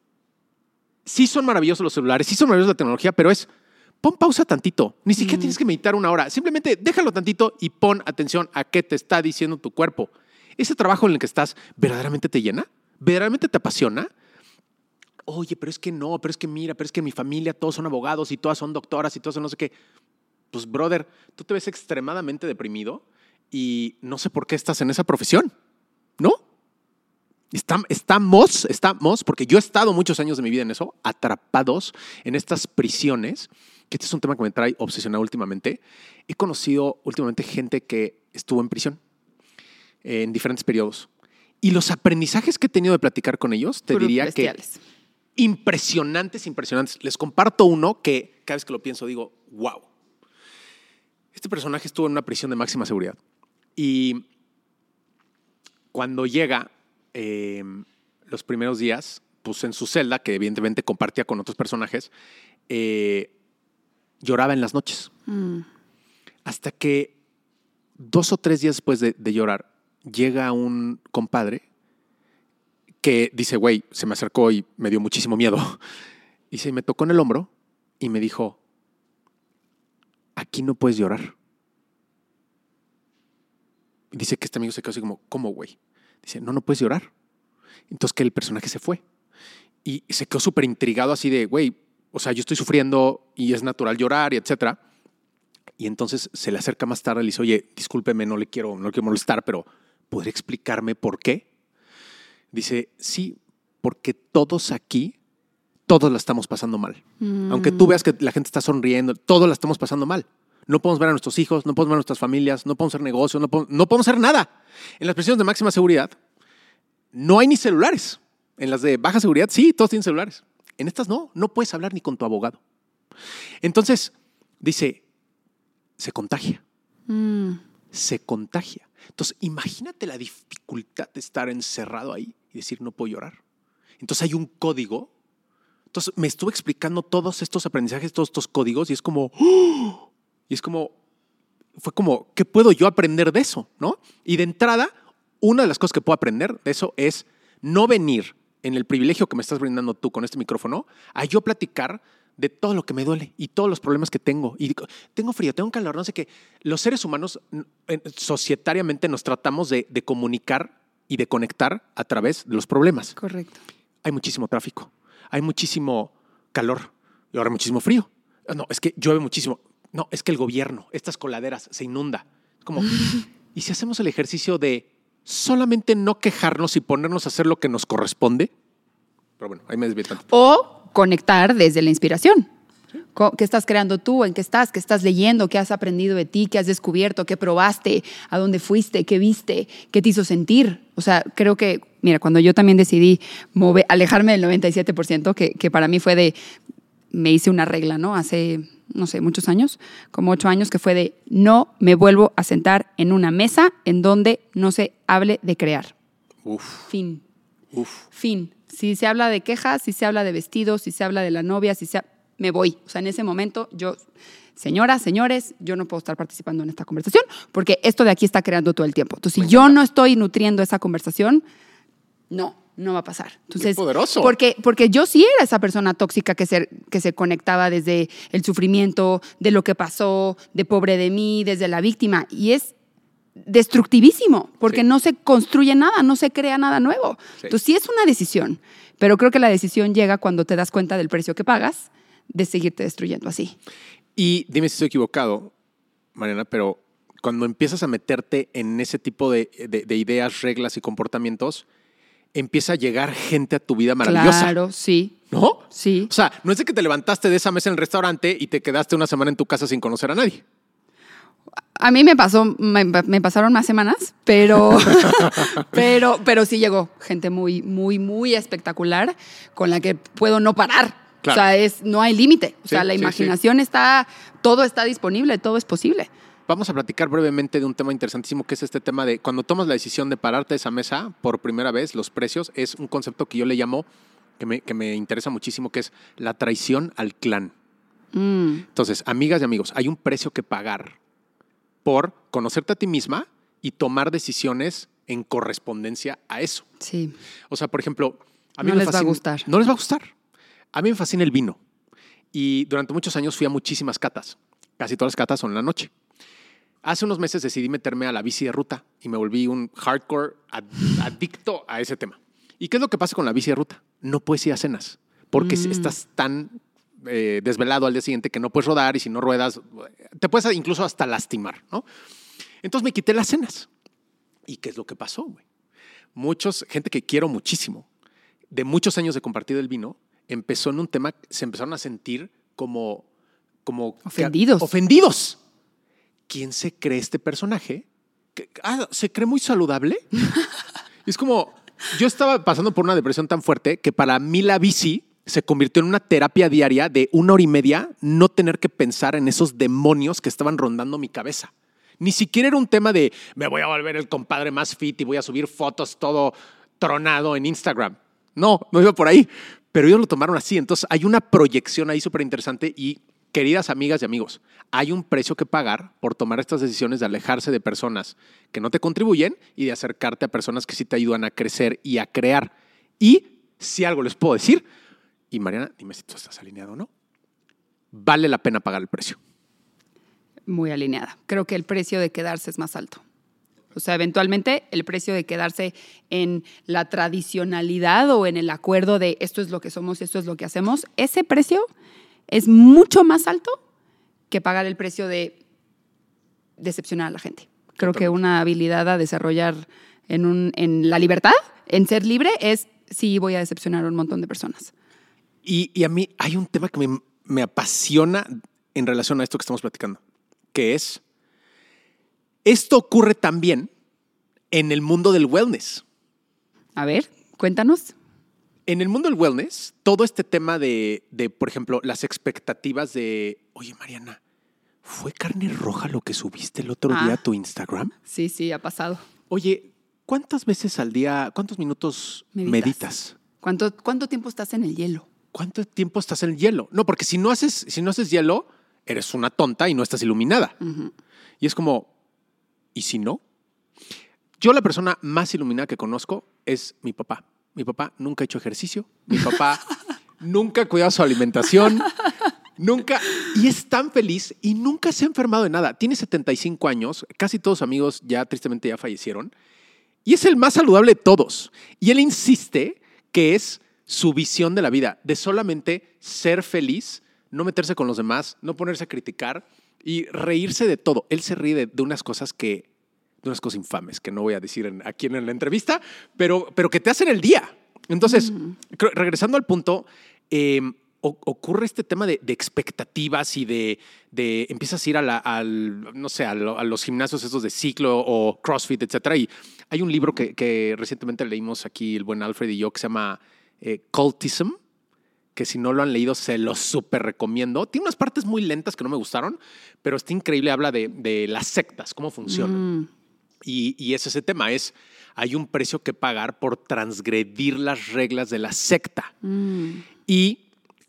sí son maravillosos los celulares, sí son maravillosos la tecnología, pero es, pon pausa tantito. Ni siquiera mm. tienes que meditar una hora. Simplemente déjalo tantito y pon atención a qué te está diciendo tu cuerpo. ¿Ese trabajo en el que estás verdaderamente te llena? ¿Verdaderamente te apasiona? Oye, pero es que no, pero es que mira, pero es que mi familia todos son abogados y todas son doctoras y todos son no sé qué. Pues, brother, tú te ves extremadamente deprimido y no sé por qué estás en esa profesión, ¿no? Estam- Estamos, estamos, porque yo he estado muchos años de mi vida en eso, atrapados en estas prisiones, que este es un tema que me trae obsesionado últimamente. He conocido últimamente gente que estuvo en prisión eh, en diferentes periodos. Y los aprendizajes que he tenido de platicar con ellos, te Puros diría bestiales. que impresionantes, impresionantes. Les comparto uno que cada vez que lo pienso digo, wow. Este personaje estuvo en una prisión de máxima seguridad. Y cuando llega, eh, los primeros días, pues en su celda, que evidentemente compartía con otros personajes, eh, lloraba en las noches. Mm. Hasta que dos o tres días después de, de llorar, llega un compadre que dice, güey, se me acercó y me dio muchísimo miedo. Y se me tocó en el hombro y me dijo, aquí no puedes llorar. Y dice que este amigo se quedó así como, ¿cómo, güey? Dice, no, no puedes llorar. Entonces que el personaje se fue. Y se quedó súper intrigado así de, güey, o sea, yo estoy sufriendo y es natural llorar y etcétera. Y entonces se le acerca más tarde y le dice, oye, discúlpeme, no le quiero, no le quiero molestar, pero ¿podría explicarme por qué? Dice, sí, porque todos aquí, todos la estamos pasando mal. Mm. Aunque tú veas que la gente está sonriendo, todos la estamos pasando mal. No podemos ver a nuestros hijos, no podemos ver a nuestras familias, no podemos hacer negocios, no podemos, no podemos hacer nada. En las prisiones de máxima seguridad no hay ni celulares. En las de baja seguridad, sí, todos tienen celulares. En estas no, no puedes hablar ni con tu abogado. Entonces, dice, se contagia. Mm. Se contagia. Entonces, imagínate la dificultad de estar encerrado ahí y decir, no puedo llorar. Entonces, hay un código. Entonces, me estuve explicando todos estos aprendizajes, todos estos códigos, y es como, ¡oh! Y es como, fue como, ¿qué puedo yo aprender de eso? ¿No? Y de entrada, una de las cosas que puedo aprender de eso es no venir en el privilegio que me estás brindando tú con este micrófono a yo platicar de todo lo que me duele y todos los problemas que tengo. Y digo, tengo frío, tengo calor, no sé qué. Los seres humanos societariamente nos tratamos de, de comunicar y de conectar a través de los problemas. Correcto. Hay muchísimo tráfico, hay muchísimo calor y ahora muchísimo frío. No, es que llueve muchísimo. No, es que el gobierno, estas coladeras, se inunda. Es como, ¿y si hacemos el ejercicio de solamente no quejarnos y ponernos a hacer lo que nos corresponde? Pero bueno, ahí me desvié tanto. O conectar desde la inspiración. ¿Sí? ¿Qué estás creando tú? ¿En qué estás? ¿Qué estás leyendo? ¿Qué has aprendido de ti? ¿Qué has descubierto? ¿Qué probaste? ¿A dónde fuiste? ¿Qué viste? ¿Qué te hizo sentir? O sea, creo que, mira, cuando yo también decidí mover, alejarme del noventa y siete por ciento, que, que para mí fue de, me hice una regla, ¿no? Hace, no sé, muchos años, como ocho años, que fue de, no me vuelvo a sentar en una mesa en donde no se hable de crear. Uf. Fin. Uf. Fin. Si se habla de quejas, si se habla de vestidos, si se habla de la novia, si se... me voy. O sea, en ese momento yo, señoras, señores, yo no puedo estar participando en esta conversación porque esto de aquí está creando todo el tiempo. Entonces, si yo no estoy nutriendo esa conversación, no, no va a pasar. Entonces, ¡qué poderoso! Porque, porque yo sí era esa persona tóxica que se, que se conectaba desde el sufrimiento, de lo que pasó, de pobre de mí, desde la víctima. Y es destructivísimo, porque sí. no se construye nada, no se crea nada nuevo. Sí. Entonces sí es una decisión, pero creo que la decisión llega cuando te das cuenta del precio que pagas de seguirte destruyendo así. Y dime si estoy equivocado, Mariana, pero cuando empiezas a meterte en ese tipo de, de, de ideas, reglas y comportamientos, empieza a llegar gente a tu vida maravillosa. Claro, sí. ¿No? Sí. O sea, no es de que te levantaste de esa mesa en el restaurante y te quedaste una semana en tu casa sin conocer a nadie. A mí me pasó, me, me pasaron más semanas, pero, pero, pero sí llegó gente muy, muy, muy espectacular con la que puedo no parar. Claro. O sea, es, no hay límite. O sea, sí, la sí, imaginación sí. está, todo está disponible, todo es posible. Vamos a platicar brevemente de un tema interesantísimo que es este tema de cuando tomas la decisión de pararte de esa mesa por primera vez, los precios, es un concepto que yo le llamo, que me, que me interesa muchísimo, que es la traición al clan. Mm. Entonces, amigas y amigos, hay un precio que pagar por conocerte a ti misma y tomar decisiones en correspondencia a eso. Sí. O sea, por ejemplo, a mí no me les fascina, va a gustar. No les va a gustar. A mí me fascina el vino. Y durante muchos años fui a muchísimas catas. Casi todas las catas son en la noche. Hace unos meses decidí meterme a la bici de ruta y me volví un hardcore ad- adicto a ese tema. ¿Y qué es lo que pasa con la bici de ruta? No puedes ir a cenas porque mm. estás tan eh, desvelado al día siguiente que no puedes rodar y si no ruedas te puedes incluso hasta lastimar, ¿no? Entonces me quité las cenas. ¿Y qué es lo que pasó, güey? muchos, gente que quiero muchísimo, de muchos años de compartir el vino, empezó en un tema, se empezaron a sentir como... como ofendidos. Que, ofendidos. ¿Quién se cree este personaje? ¿Que, ah, ¿se cree muy saludable? Es como, yo estaba pasando por una depresión tan fuerte que para mí la bici se convirtió en una terapia diaria de una hora y media, no tener que pensar en esos demonios que estaban rondando mi cabeza. Ni siquiera era un tema de me voy a volver el compadre más fit y voy a subir fotos todo tronado en Instagram. No, no iba por ahí. Pero ellos lo tomaron así. Entonces hay una proyección ahí súper interesante y, queridas amigas y amigos, hay un precio que pagar por tomar estas decisiones de alejarse de personas que no te contribuyen y de acercarte a personas que sí te ayudan a crecer y a crear. Y si algo les puedo decir, y Mariana, dime si tú estás alineado o no, vale la pena pagar el precio. Muy alineada. Creo que el precio de quedarse es más alto. O sea, eventualmente el precio de quedarse en la tradicionalidad o en el acuerdo de esto es lo que somos, esto es lo que hacemos, ese precio es mucho más alto que pagar el precio de decepcionar a la gente. Creo que una habilidad a desarrollar en, un, en la libertad, en ser libre, es sí voy a decepcionar a un montón de personas. Y, y a mí hay un tema que me, me apasiona en relación a esto que estamos platicando, que es, esto ocurre también en el mundo del wellness. A ver, cuéntanos. En el mundo del wellness, todo este tema de, de, por ejemplo, las expectativas de, oye, Mariana, ¿fue carne roja lo que subiste el otro ah, día a tu Instagram? Sí, sí, ha pasado. Oye, ¿cuántas veces al día, cuántos minutos meditas? meditas? ¿Cuánto, ¿Cuánto tiempo estás en el hielo? ¿Cuánto tiempo estás en el hielo? No, porque si no haces, si no haces hielo, eres una tonta y no estás iluminada. Uh-huh. Y es como, ¿y si no? Yo la persona más iluminada que conozco es mi papá. Mi papá nunca ha hecho ejercicio. Mi papá nunca ha cuidado su alimentación. Nunca. Y es tan feliz y nunca se ha enfermado de nada. Tiene setenta y cinco años. Casi todos sus amigos ya tristemente ya fallecieron. Y es el más saludable de todos. Y él insiste que es su visión de la vida, de solamente ser feliz, no meterse con los demás, no ponerse a criticar y reírse de todo. Él se ríe de, de unas cosas que, de unas cosas infames que no voy a decir en, aquí en la entrevista, pero, pero que te hacen el día. Entonces, mm. creo, regresando al punto, eh, o, ocurre este tema de, de expectativas y de, de empiezas a ir a la, al, no sé, a, lo, a los gimnasios esos de ciclo o CrossFit, etcétera. Y hay un libro que, que recientemente leímos aquí el buen Alfred y yo que se llama eh, Cultism, que si no lo han leído se los súper recomiendo. Tiene unas partes muy lentas que no me gustaron, pero está increíble. Habla de, de las sectas, cómo funcionan. Mm. Y, y es ese tema, es hay un precio que pagar por transgredir las reglas de la secta. Mm. Y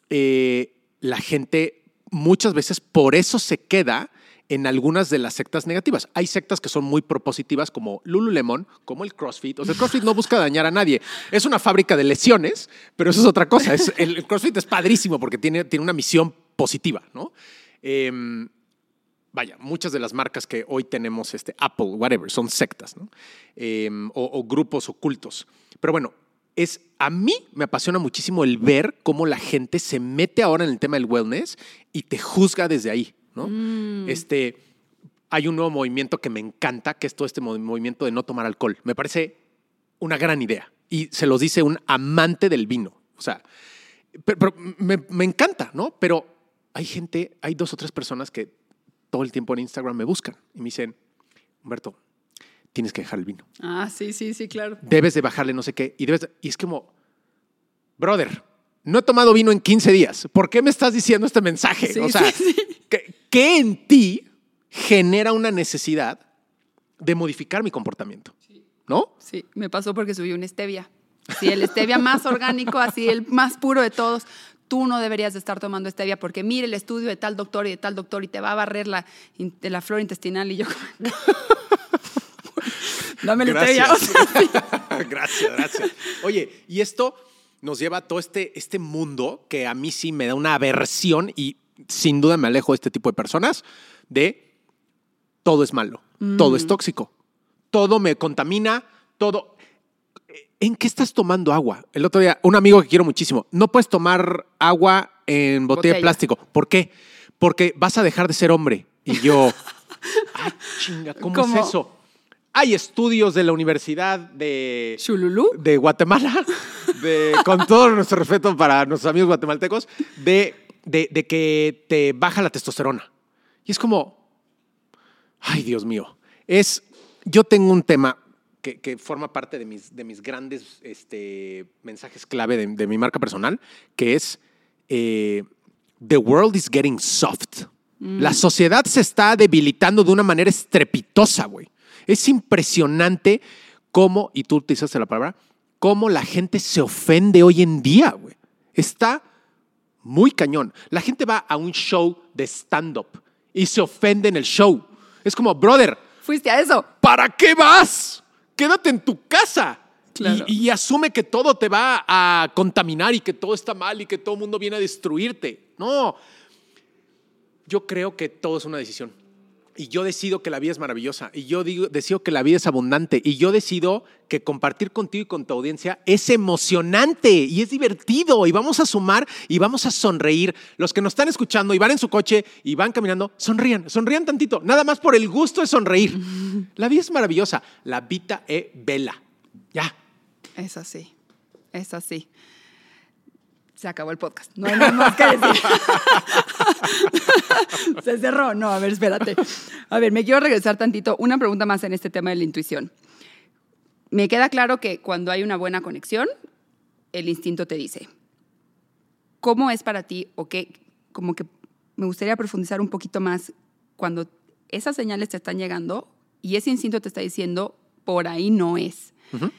eh, la gente muchas veces por eso se queda en algunas de las sectas negativas. Hay sectas que son muy propositivas como Lululemon, como el CrossFit. O sea, el CrossFit no busca dañar a nadie. Es una fábrica de lesiones, pero eso es otra cosa. Es, el, el CrossFit es padrísimo porque tiene, tiene una misión positiva, ¿no? Eh, vaya, muchas de las marcas que hoy tenemos, este, Apple, whatever, son sectas, ¿no? Eh, o, o grupos ocultos. Pero bueno, es, a mí me apasiona muchísimo el ver cómo la gente se mete ahora en el tema del wellness y te juzga desde ahí, ¿no? Mm. Este, hay un nuevo movimiento que me encanta, que es todo este movimiento de no tomar alcohol. Me parece una gran idea y se los dice un amante del vino. O sea, pero, pero me, me encanta, ¿no? Pero hay gente, hay dos o tres personas que todo el tiempo en Instagram me buscan y me dicen, Humberto, tienes que dejar el vino. Ah, sí, sí, sí, claro. Debes de bajarle no sé qué. Y, debes de, y es como, brother, no he tomado vino en quince días. ¿Por qué me estás diciendo este mensaje? Sí, o sea, sí, sí. ¿qué, ¿qué en ti genera una necesidad de modificar mi comportamiento? ¿No? Sí, me pasó porque subí un stevia. Sí, el stevia más orgánico, así el más puro de todos. Tú no deberías de estar tomando stevia porque mire el estudio de tal doctor y de tal doctor y te va a barrer la, de la flora intestinal. Y yo, dame el stevia. O sea, sí. Gracias, gracias. Oye, y esto nos lleva a todo este, este mundo que a mí sí me da una aversión y sin duda me alejo de este tipo de personas, de todo es malo, mm. todo es tóxico, todo me contamina, todo... ¿En qué estás tomando agua? El otro día, un amigo que quiero muchísimo, no puedes tomar agua en botella, botella. de plástico. ¿Por qué? Porque vas a dejar de ser hombre. Y yo, ay, chinga, ¿cómo, ¿Cómo? es eso? Hay estudios de la Universidad de... ¿Xululú? De Guatemala, de, con todo nuestro respeto para nuestros amigos guatemaltecos, de, de, de que te baja la testosterona. Y es como... Ay, Dios mío. Es, yo tengo un tema que, que forma parte de mis, de mis grandes este, mensajes clave de, de mi marca personal, que es eh, The world is getting soft. Mm. La sociedad se está debilitando de una manera estrepitosa, güey. Es impresionante cómo, y tú utilizaste la palabra, cómo la gente se ofende hoy en día, güey. Está muy cañón. La gente va a un show de stand-up y se ofende en el show. Es como, brother, ¿fuiste a eso? ¿Para qué vas? Quédate en tu casa. Claro. Y, y asume que todo te va a contaminar y que todo está mal y que todo el mundo viene a destruirte. No. Yo creo que todo es una decisión. Y yo decido que la vida es maravillosa. Y yo digo, decido que la vida es abundante. Y yo decido que compartir contigo y con tu audiencia es emocionante y es divertido. Y vamos a sumar y vamos a sonreír. Los que nos están escuchando y van en su coche y van caminando, sonrían, sonrían tantito. Nada más por el gusto de sonreír. La vida es maravillosa. La vita è bella. Ya. Es así. Es así. Se acabó el podcast. No hay nada más que decir. Se cerró. No, a ver, espérate. A ver, me quiero regresar tantito. Una pregunta más en este tema de la intuición. Me queda claro que cuando hay una buena conexión, el instinto te dice. ¿Cómo es para ti? O qué, como que me gustaría profundizar un poquito más cuando esas señales te están llegando y ese instinto te está diciendo, por ahí no es. Uh-huh.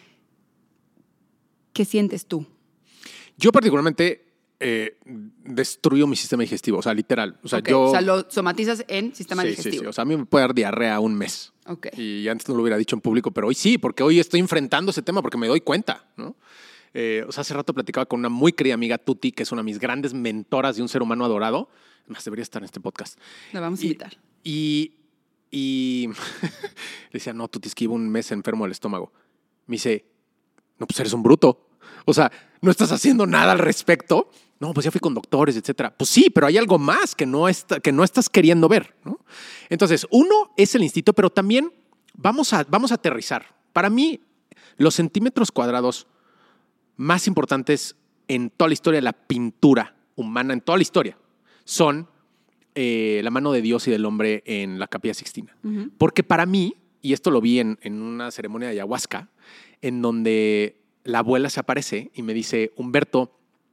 ¿Qué sientes tú? Yo particularmente eh, destruyo mi sistema digestivo, o sea, literal. O sea, okay. yo, o sea, lo somatizas en sistema sí, digestivo. Sí, sí. O sea, a mí me puede dar diarrea un mes. Okay. Y antes no lo hubiera dicho en público, pero hoy sí, porque hoy estoy enfrentando ese tema porque me doy cuenta, ¿no? Eh, o sea, hace rato platicaba con una muy querida amiga, Tuti, que es una de mis grandes mentoras de un ser humano adorado. Más debería estar en este podcast. La vamos a invitar. Y, y, y decía, no, Tuti, es que llevo un mes enfermo del estómago. Me dice, no, pues eres un bruto. O sea, ¿no estás haciendo nada al respecto? No, pues ya fui con doctores, etcétera. Pues sí, pero hay algo más que no, está, que no estás queriendo ver, ¿no? Entonces, uno es el instinto, pero también vamos a, vamos a aterrizar. Para mí, los centímetros cuadrados más importantes en toda la historia de la pintura humana, en toda la historia, son eh, la mano de Dios y del hombre en la Capilla Sixtina. Uh-huh. Porque para mí, y esto lo vi en, en una ceremonia de ayahuasca, en donde la abuela se aparece y me dice, Humberto,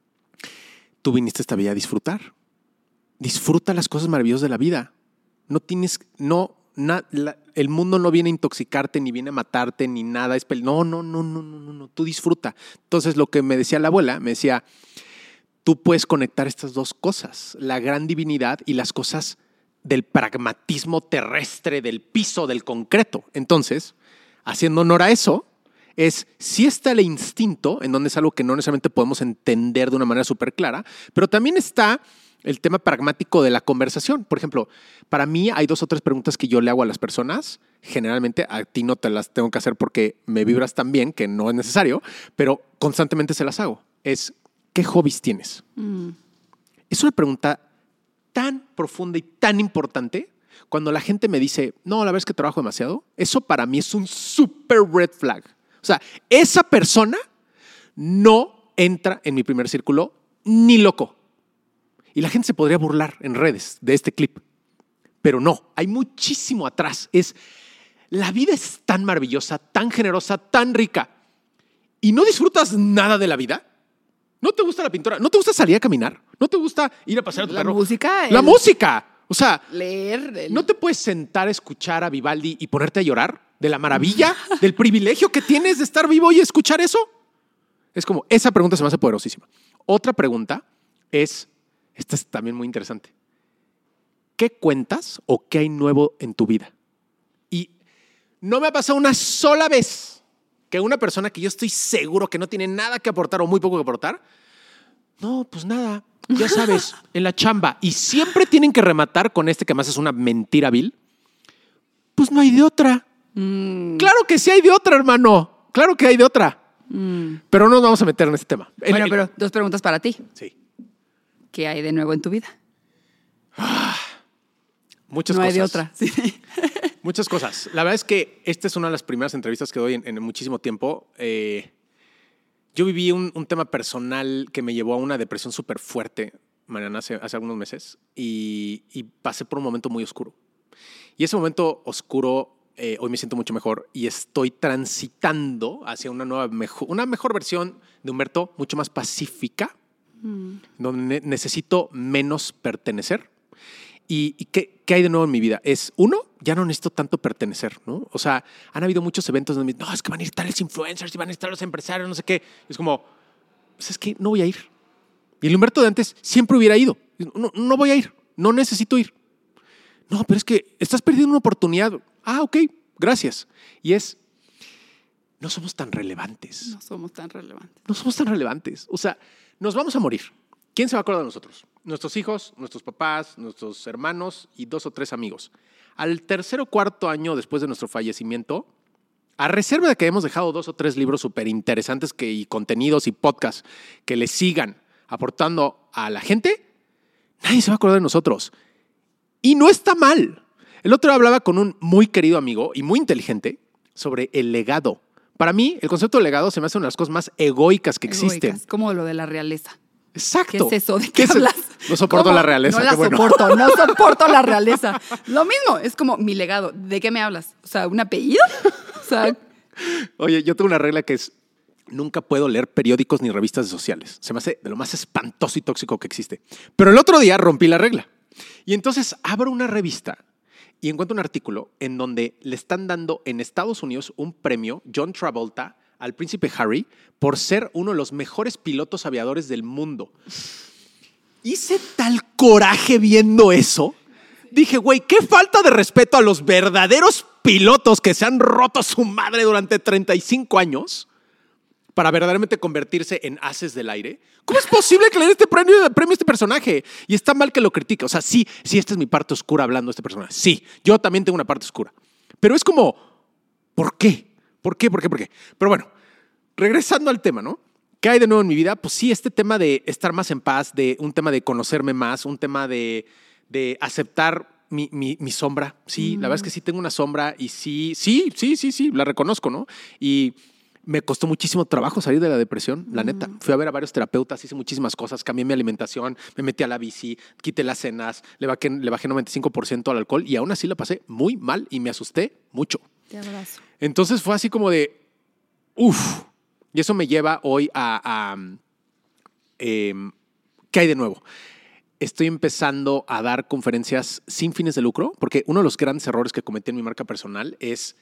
tú viniste esta vida a disfrutar. Disfruta las cosas maravillosas de la vida. No tienes, no, na, la, el mundo no viene a intoxicarte, ni viene a matarte, ni nada. Es pel- no, no, no, no, no, no, no, tú disfruta. Entonces lo que me decía la abuela, me decía, tú puedes conectar estas dos cosas, la gran divinidad y las cosas del pragmatismo terrestre, del piso, del concreto. Entonces, haciendo honor a eso, es sí está el instinto, en donde es algo que no necesariamente podemos entender de una manera súper clara, pero también está el tema pragmático de la conversación. Por ejemplo, para mí hay dos o tres preguntas que yo le hago a las personas. Generalmente a ti no te las tengo que hacer porque me vibras tan bien que no es necesario, pero constantemente se las hago. Es, ¿qué hobbies tienes? Mm. Es una pregunta tan profunda y tan importante. Cuando la gente me dice, no, la verdad es que trabajo demasiado, eso para mí es un super red flag. O sea, esa persona no entra en mi primer círculo ni loco. Y la gente se podría burlar en redes de este clip. Pero no, hay muchísimo atrás. Es, la vida es tan maravillosa, tan generosa, tan rica. ¿Y no disfrutas nada de la vida? ¿No te gusta la pintura? ¿No te gusta salir a caminar? ¿No te gusta ir a pasear a tu la perro? Música, la el... música. O sea, leer. El... ¿no te puedes sentar a escuchar a Vivaldi y ponerte a llorar de la maravilla, del privilegio que tienes de estar vivo y escuchar eso? Es como, esa pregunta se me hace poderosísima. Otra pregunta es, esta es también muy interesante. ¿Qué cuentas o qué hay nuevo en tu vida? Y no me ha pasado una sola vez que una persona que yo estoy seguro que no tiene nada que aportar o muy poco que aportar, no, pues nada, ya sabes, en la chamba. Y siempre tienen que rematar con este que más es una mentira vil. Pues no hay de otra. Mm. Claro que sí hay de otra, hermano. Claro que hay de otra. Mm. Pero no nos vamos a meter en este tema. Bueno, el, pero dos preguntas para ti. Sí. ¿Qué hay de nuevo en tu vida? Ah, muchas no cosas. No hay de otra. Sí. Muchas cosas. La verdad es que esta es una de las primeras entrevistas que doy en, en muchísimo tiempo. Eh, yo viví un, un tema personal que me llevó a una depresión súper fuerte, Mariana, hace, hace algunos meses, y, y pasé por un momento muy oscuro. Y ese momento oscuro, eh, hoy me siento mucho mejor y estoy transitando hacia una nueva, mejor, una mejor versión de Humberto, mucho más pacífica, mm. donde ne- necesito menos pertenecer. ¿Y, y qué, qué hay de nuevo en mi vida? Es, uno, ya no necesito tanto pertenecer, ¿no? O sea, han habido muchos eventos donde me dicen, no, es que van a ir tales influencers y van a estar los empresarios, no sé qué. Es como, pues es que no voy a ir. Y el Humberto de antes siempre hubiera ido. No, no voy a ir, no necesito ir. No, pero es que estás perdiendo una oportunidad. Ah, ok, gracias. Y es, no somos tan relevantes. No somos tan relevantes. No somos tan relevantes. O sea, nos vamos a morir. ¿Quién se va a acordar de nosotros? Nuestros hijos, nuestros papás, nuestros hermanos y dos o tres amigos. Al tercer o cuarto año después de nuestro fallecimiento, a reserva de que hemos dejado dos o tres libros súper interesantes que, y contenidos y podcasts que le sigan aportando a la gente, nadie se va a acordar de nosotros. Y no está mal. El otro día hablaba con un muy querido amigo y muy inteligente sobre el legado. Para mí, el concepto de legado se me hace una de las cosas más egoicas que Egoicas, existen. como lo de la realeza. Exacto. ¿Qué es eso? ¿De qué, ¿Qué hablas? No soporto ¿Cómo? la realeza. No la bueno. soporto, no soporto la realeza. Lo mismo, es como mi legado. ¿De qué me hablas? O sea, ¿un apellido? O sea... Oye, yo tengo una regla que es, nunca puedo leer periódicos ni revistas sociales. Se me hace de lo más espantoso y tóxico que existe. Pero el otro día rompí la regla. Y entonces abro una revista y encuentro un artículo en donde le están dando en Estados Unidos un premio, John Travolta, al príncipe Harry, por ser uno de los mejores pilotos aviadores del mundo. Hice tal coraje viendo eso. Dije, güey, qué falta de respeto a los verdaderos pilotos que se han roto su madre durante treinta y cinco años para verdaderamente convertirse en haces del aire. ¿Cómo es posible que le dé este premio, premio a este personaje? Y está mal que lo critique. O sea, sí, sí, esta es mi parte oscura hablando de este personaje. Sí, yo también tengo una parte oscura. Pero es como, ¿por qué? ¿Por qué? ¿Por qué? ¿Por qué? Pero bueno, regresando al tema, ¿no? ¿Qué hay de nuevo en mi vida? Pues sí, este tema de estar más en paz, de un tema de conocerme más, un tema de, de aceptar mi, mi, mi sombra. Sí, mm. la verdad es que sí tengo una sombra y sí, sí, sí, sí, sí, la reconozco, ¿no? Y me costó muchísimo trabajo salir de la depresión, la mm. neta. Fui a ver a varios terapeutas, hice muchísimas cosas, cambié mi alimentación, me metí a la bici, quité las cenas, le bajé, le bajé noventa y cinco por ciento al alcohol y aún así la pasé muy mal y me asusté mucho. Te abrazo. Entonces fue así como de, uff. Y eso me lleva hoy a, a eh, ¿qué hay de nuevo? Estoy empezando a dar conferencias sin fines de lucro, porque uno de los grandes errores que cometí en mi marca personal es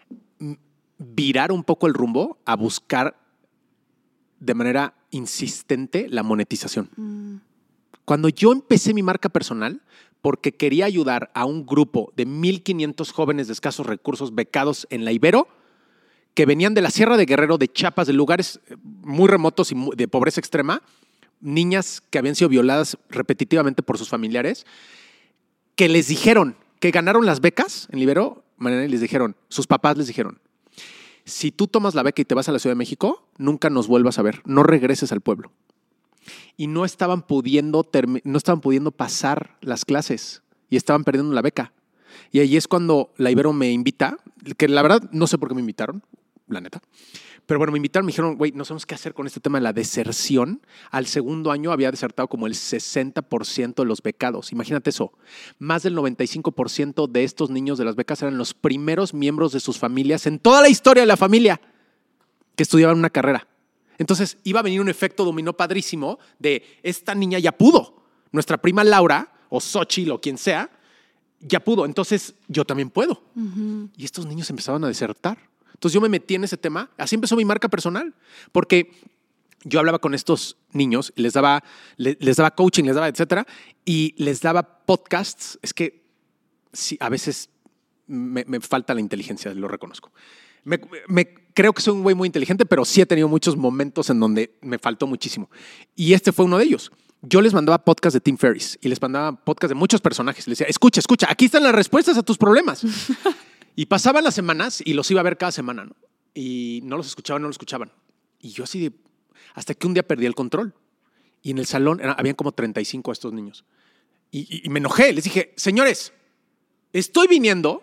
virar un poco el rumbo a buscar de manera insistente la monetización. Mm. Cuando yo empecé mi marca personal, porque quería ayudar a un grupo de mil quinientos jóvenes de escasos recursos becados en la Ibero, que venían de la Sierra de Guerrero, de Chiapas, de lugares muy remotos y de pobreza extrema, niñas que habían sido violadas repetitivamente por sus familiares, que les dijeron que ganaron las becas en Ibero, y les dijeron, sus papás les dijeron, si tú tomas la beca y te vas a la Ciudad de México, nunca nos vuelvas a ver, no regreses al pueblo. Y no estaban pudiendo, term- no estaban pudiendo pasar las clases y estaban perdiendo la beca. Y ahí es cuando la Ibero me invita, que la verdad no sé por qué me invitaron, la neta. Pero bueno, me invitaron, me dijeron, güey, no sabemos qué hacer con este tema de la deserción. Al segundo año había desertado como el sesenta por ciento de los becados. Imagínate eso. Más del noventa y cinco por ciento de estos niños de las becas eran los primeros miembros de sus familias en toda la historia de la familia que estudiaban una carrera. Entonces iba a venir un efecto dominó padrísimo de esta niña ya pudo. Nuestra prima Laura o Xochitl o quien sea, ya pudo. Entonces yo también puedo. Uh-huh. Y estos niños empezaban a desertar. Entonces yo me metí en ese tema. Así empezó mi marca personal. Porque yo hablaba con estos niños, les daba, les, les daba coaching, les daba etcétera, y les daba podcasts. Es que sí, a veces me, me falta la inteligencia, lo reconozco. Me, me, creo que soy un güey muy inteligente, pero sí he tenido muchos momentos en donde me faltó muchísimo. Y este fue uno de ellos. Yo les mandaba podcast de Tim Ferriss y les mandaba podcast de muchos personajes. Les decía, escucha, escucha, aquí están las respuestas a tus problemas. Y pasaban las semanas y los iba a ver cada semana, ¿no? Y no los escuchaban, no los escuchaban. Y yo así de... Hasta que un día perdí el control. Y en el salón era, habían como treinta y cinco de estos niños. Y, y, y me enojé. Les dije, señores, estoy viniendo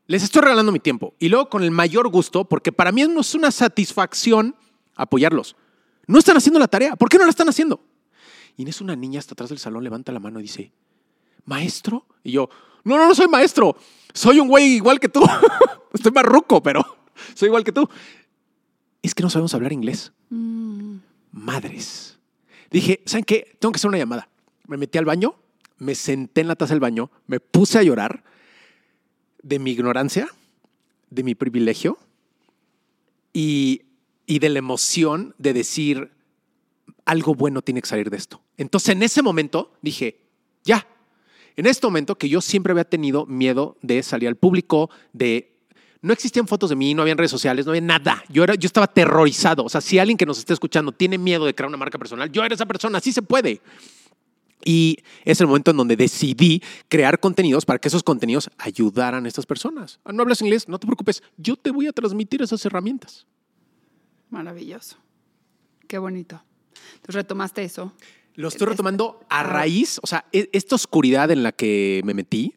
Les estoy regalando mi tiempo. Y luego con el mayor gusto, porque para mí no es una satisfacción apoyarlos. No están haciendo la tarea. ¿Por qué no la están haciendo? Y en eso una niña hasta atrás del salón levanta la mano y dice, ¿maestro? Y yo, no, no, no soy maestro. Soy un güey igual que tú. Estoy más ruco, pero soy igual que tú. Es que no sabemos hablar inglés. Mm. Madres. Dije, ¿saben qué? Tengo que hacer una llamada. Me metí al baño, me senté en la taza del baño, me puse a llorar de mi ignorancia, de mi privilegio y, y de la emoción de decir algo bueno tiene que salir de esto. Entonces, en ese momento dije, ya. En este momento que yo siempre había tenido miedo de salir al público, de... No existían fotos de mí, no había redes sociales, no había nada. Yo, era, yo estaba aterrorizado. O sea, si alguien que nos esté escuchando tiene miedo de crear una marca personal, yo era esa persona, sí se puede. Y es el momento en donde decidí crear contenidos para que esos contenidos ayudaran a estas personas. No hablas inglés, no te preocupes, yo te voy a transmitir esas herramientas. Maravilloso. Qué bonito. Entonces retomaste eso. Lo estoy retomando a raíz, o sea, esta oscuridad en la que me metí,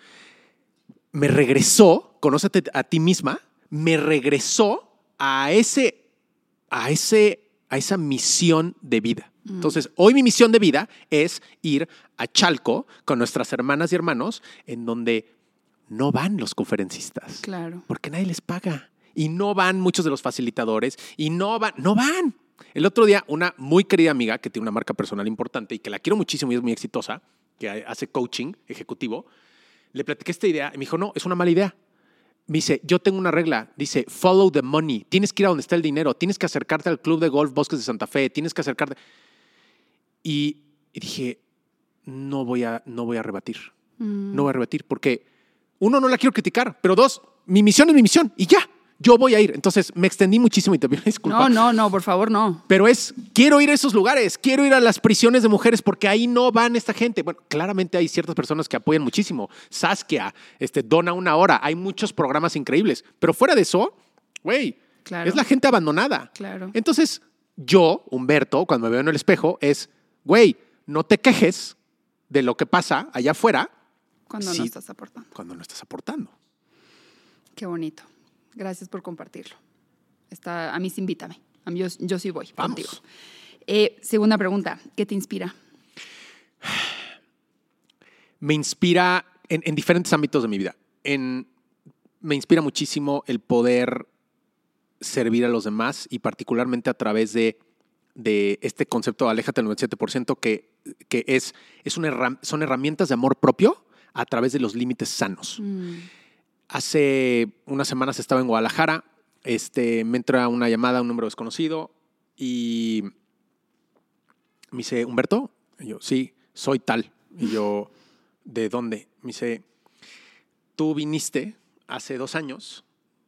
me regresó, conócete a ti misma, me regresó a ese, a ese, a esa misión de vida. Mm. Entonces, hoy mi misión de vida es ir a Chalco con nuestras hermanas y hermanos, en donde no van los conferencistas. Claro. Porque nadie les paga. Y no van muchos de los facilitadores. Y no van, no van. El otro día, una muy querida amiga que tiene una marca personal importante y que la quiero muchísimo y es muy exitosa, que hace coaching ejecutivo, le platiqué esta idea y me dijo, no, es una mala idea. Me dice, yo tengo una regla, dice, follow the money. Tienes que ir a donde está el dinero, tienes que acercarte al Club de Golf Bosques de Santa Fe, tienes que acercarte. Y, y dije, no voy a, no voy a rebatir. Mm. No voy a rebatir porque, uno, no la quiero criticar, pero dos, mi misión es mi misión y ya. Yo voy a ir. Entonces me extendí muchísimo y te pido disculpas. No, no, no, por favor, no. Pero es, quiero ir a esos lugares, quiero ir a las prisiones de mujeres porque ahí no van esta gente. Bueno, claramente hay ciertas personas que apoyan muchísimo. Saskia, este, Dona Una Hora, hay muchos programas increíbles. Pero fuera de eso, güey, claro. Es la gente abandonada. Claro. Entonces yo, Humberto, cuando me veo en el espejo es, güey, no te quejes de lo que pasa allá afuera. Cuando si, no estás aportando. Cuando no estás aportando. Qué bonito. Gracias por compartirlo. Está, a mí sí invítame. A mí yo, yo sí voy. Vamos. Contigo. Eh, segunda pregunta. ¿Qué te inspira? Me inspira en, en diferentes ámbitos de mi vida. En, me inspira muchísimo el poder servir a los demás y particularmente a través de, de este concepto Aléjate del noventa y siete por ciento que, que es, es una herram- son herramientas de amor propio a través de los límites sanos. Mm. Hace unas semanas estaba en Guadalajara, este, me entra una llamada a un número desconocido y me dice, ¿Humberto? Y yo, sí, soy tal. Y yo, ¿de dónde? Me dice, tú viniste hace dos años.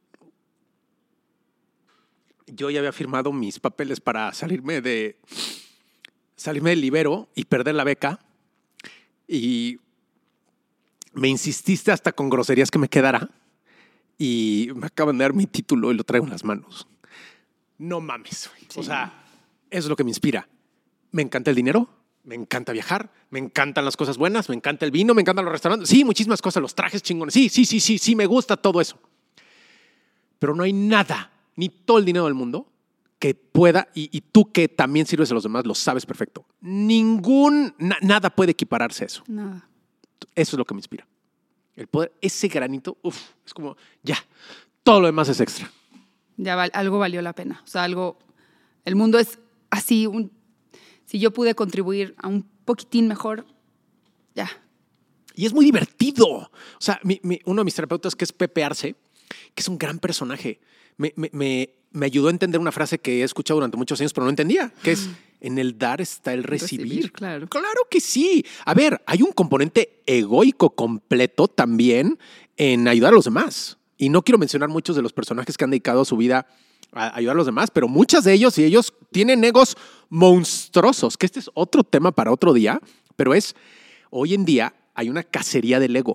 Yo ya había firmado mis papeles para salirme de, salirme del Ibero y perder la beca. Y me insististe hasta con groserías que me quedara y me acaban de dar mi título y lo traigo en las manos. No mames. Sí. O sea, eso es lo que me inspira. Me encanta el dinero, me encanta viajar, me encantan las cosas buenas, me encanta el vino, me encantan los restaurantes. Sí, muchísimas cosas, los trajes chingones. Sí, sí, sí, sí, sí, me gusta todo eso. Pero no hay nada, ni todo el dinero del mundo que pueda, y, y tú que también sirves a los demás, lo sabes perfecto. Ningún, na, nada puede equipararse a eso. Nada. Eso es lo que me inspira. El poder, ese granito, uf, es como, ya, todo lo demás es extra. Ya val, algo valió la pena. O sea, algo, el mundo es así, un, si yo pude contribuir a un poquitín mejor, ya. Y es muy divertido. O sea, mi, mi, uno de mis terapeutas, que es Pepe Arce, que es un gran personaje, me, me, me, me ayudó a entender una frase que he escuchado durante muchos años, pero no entendía, que es, en el dar está el recibir. recibir claro. Claro que sí. A ver, hay un componente egoico completo también en ayudar a los demás. Y no quiero mencionar muchos de los personajes que han dedicado su vida a ayudar a los demás, pero muchas de ellos y ellos tienen egos monstruosos, que este es otro tema para otro día, pero es, hoy en día hay una cacería del ego.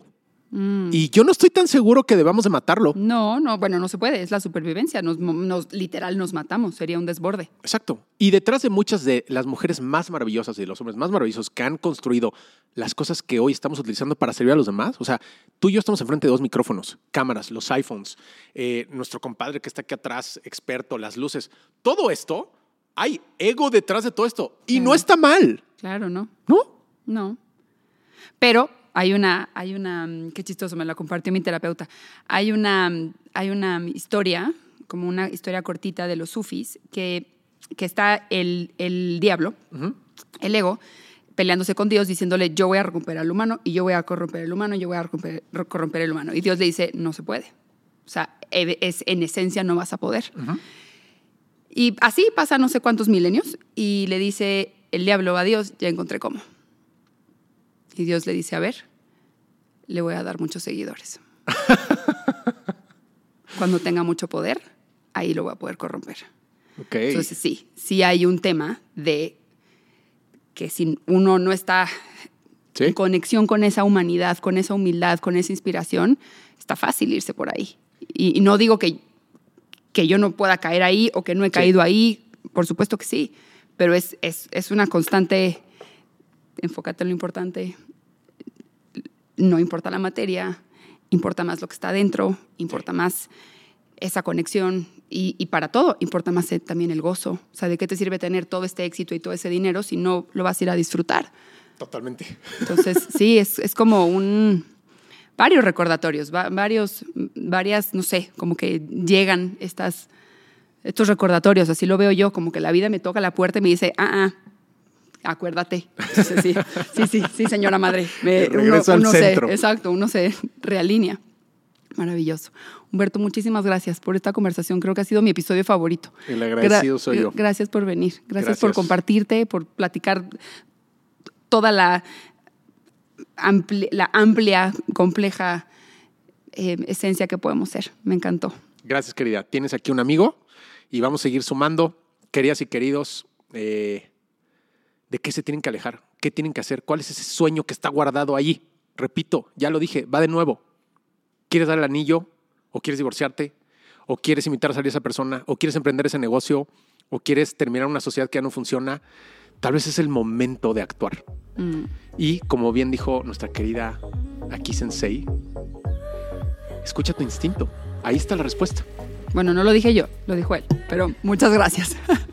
Mm. Y yo no estoy tan seguro que debamos de matarlo. No, no, bueno, no se puede. Es la supervivencia. Nos, nos, literal nos matamos. Sería un desborde. Exacto. Y detrás de muchas de las mujeres más maravillosas y de los hombres más maravillosos que han construido las cosas que hoy estamos utilizando para servir a los demás. O sea, tú y yo estamos enfrente de dos micrófonos, cámaras, los iPhones, eh, nuestro compadre que está aquí atrás, experto, las luces. Todo esto, hay ego detrás de todo esto. Y sí. No está mal. Claro, ¿no? ¿No? No. Pero hay una, hay una, qué chistoso, me la compartió mi terapeuta. Hay una, hay una historia, como una historia cortita de los sufis, que, que está el, el diablo, uh-huh. el ego, peleándose con Dios, diciéndole, yo voy a recuperar al humano, y yo voy a corromper el humano, y yo voy a corromper, corromper el humano. Y Dios le dice, no se puede. O sea, es, en esencia no vas a poder. Uh-huh. Y así pasa no sé cuántos milenios, y le dice el diablo a Dios, ya encontré cómo. Y Dios le dice, a ver, le voy a dar muchos seguidores. Cuando tenga mucho poder, ahí lo voy a poder corromper. Okay. Entonces sí, sí hay un tema de que si uno no está ¿Sí? en conexión con esa humanidad, con esa humildad, con esa inspiración, está fácil irse por ahí. Y, y no digo que, que yo no pueda caer ahí o que no he caído sí. ahí, por supuesto que sí, pero es, es, es una constante, enfócate en lo importante. No importa la materia, importa más lo que está adentro, importa sí. más esa conexión y, y para todo importa más también el gozo. O sea, ¿de qué te sirve tener todo este éxito y todo ese dinero si no lo vas a ir a disfrutar? Totalmente. Entonces, sí, es, es como un... varios recordatorios, va, varios, varias, no sé, como que llegan estas, estos recordatorios, así lo veo yo, como que la vida me toca la puerta y me dice, ah, ah, acuérdate. Entonces, sí, sí, sí, sí, señora madre. Me, regreso uno, uno al centro. Se, exacto, uno se realinea. Maravilloso. Humberto, muchísimas gracias por esta conversación. Creo que ha sido mi episodio favorito. El agradecido Gra- soy yo. Gracias por venir. Gracias, gracias por compartirte, por platicar toda la amplia, la amplia compleja eh, esencia que podemos ser. Me encantó. Gracias, querida. Tienes aquí un amigo y vamos a seguir sumando. Queridas y queridos, eh, ¿de qué se tienen que alejar? ¿Qué tienen que hacer? ¿Cuál es ese sueño que está guardado allí? Repito, ya lo dije, va de nuevo. ¿Quieres dar el anillo? ¿O quieres divorciarte? ¿O quieres invitar a salir a esa persona? ¿O quieres emprender ese negocio? ¿O quieres terminar una sociedad que ya no funciona? Tal vez es el momento de actuar. Mm. Y como bien dijo nuestra querida Aki Sensei, escucha tu instinto. Ahí está la respuesta. Bueno, no lo dije yo, lo dijo él, pero muchas gracias.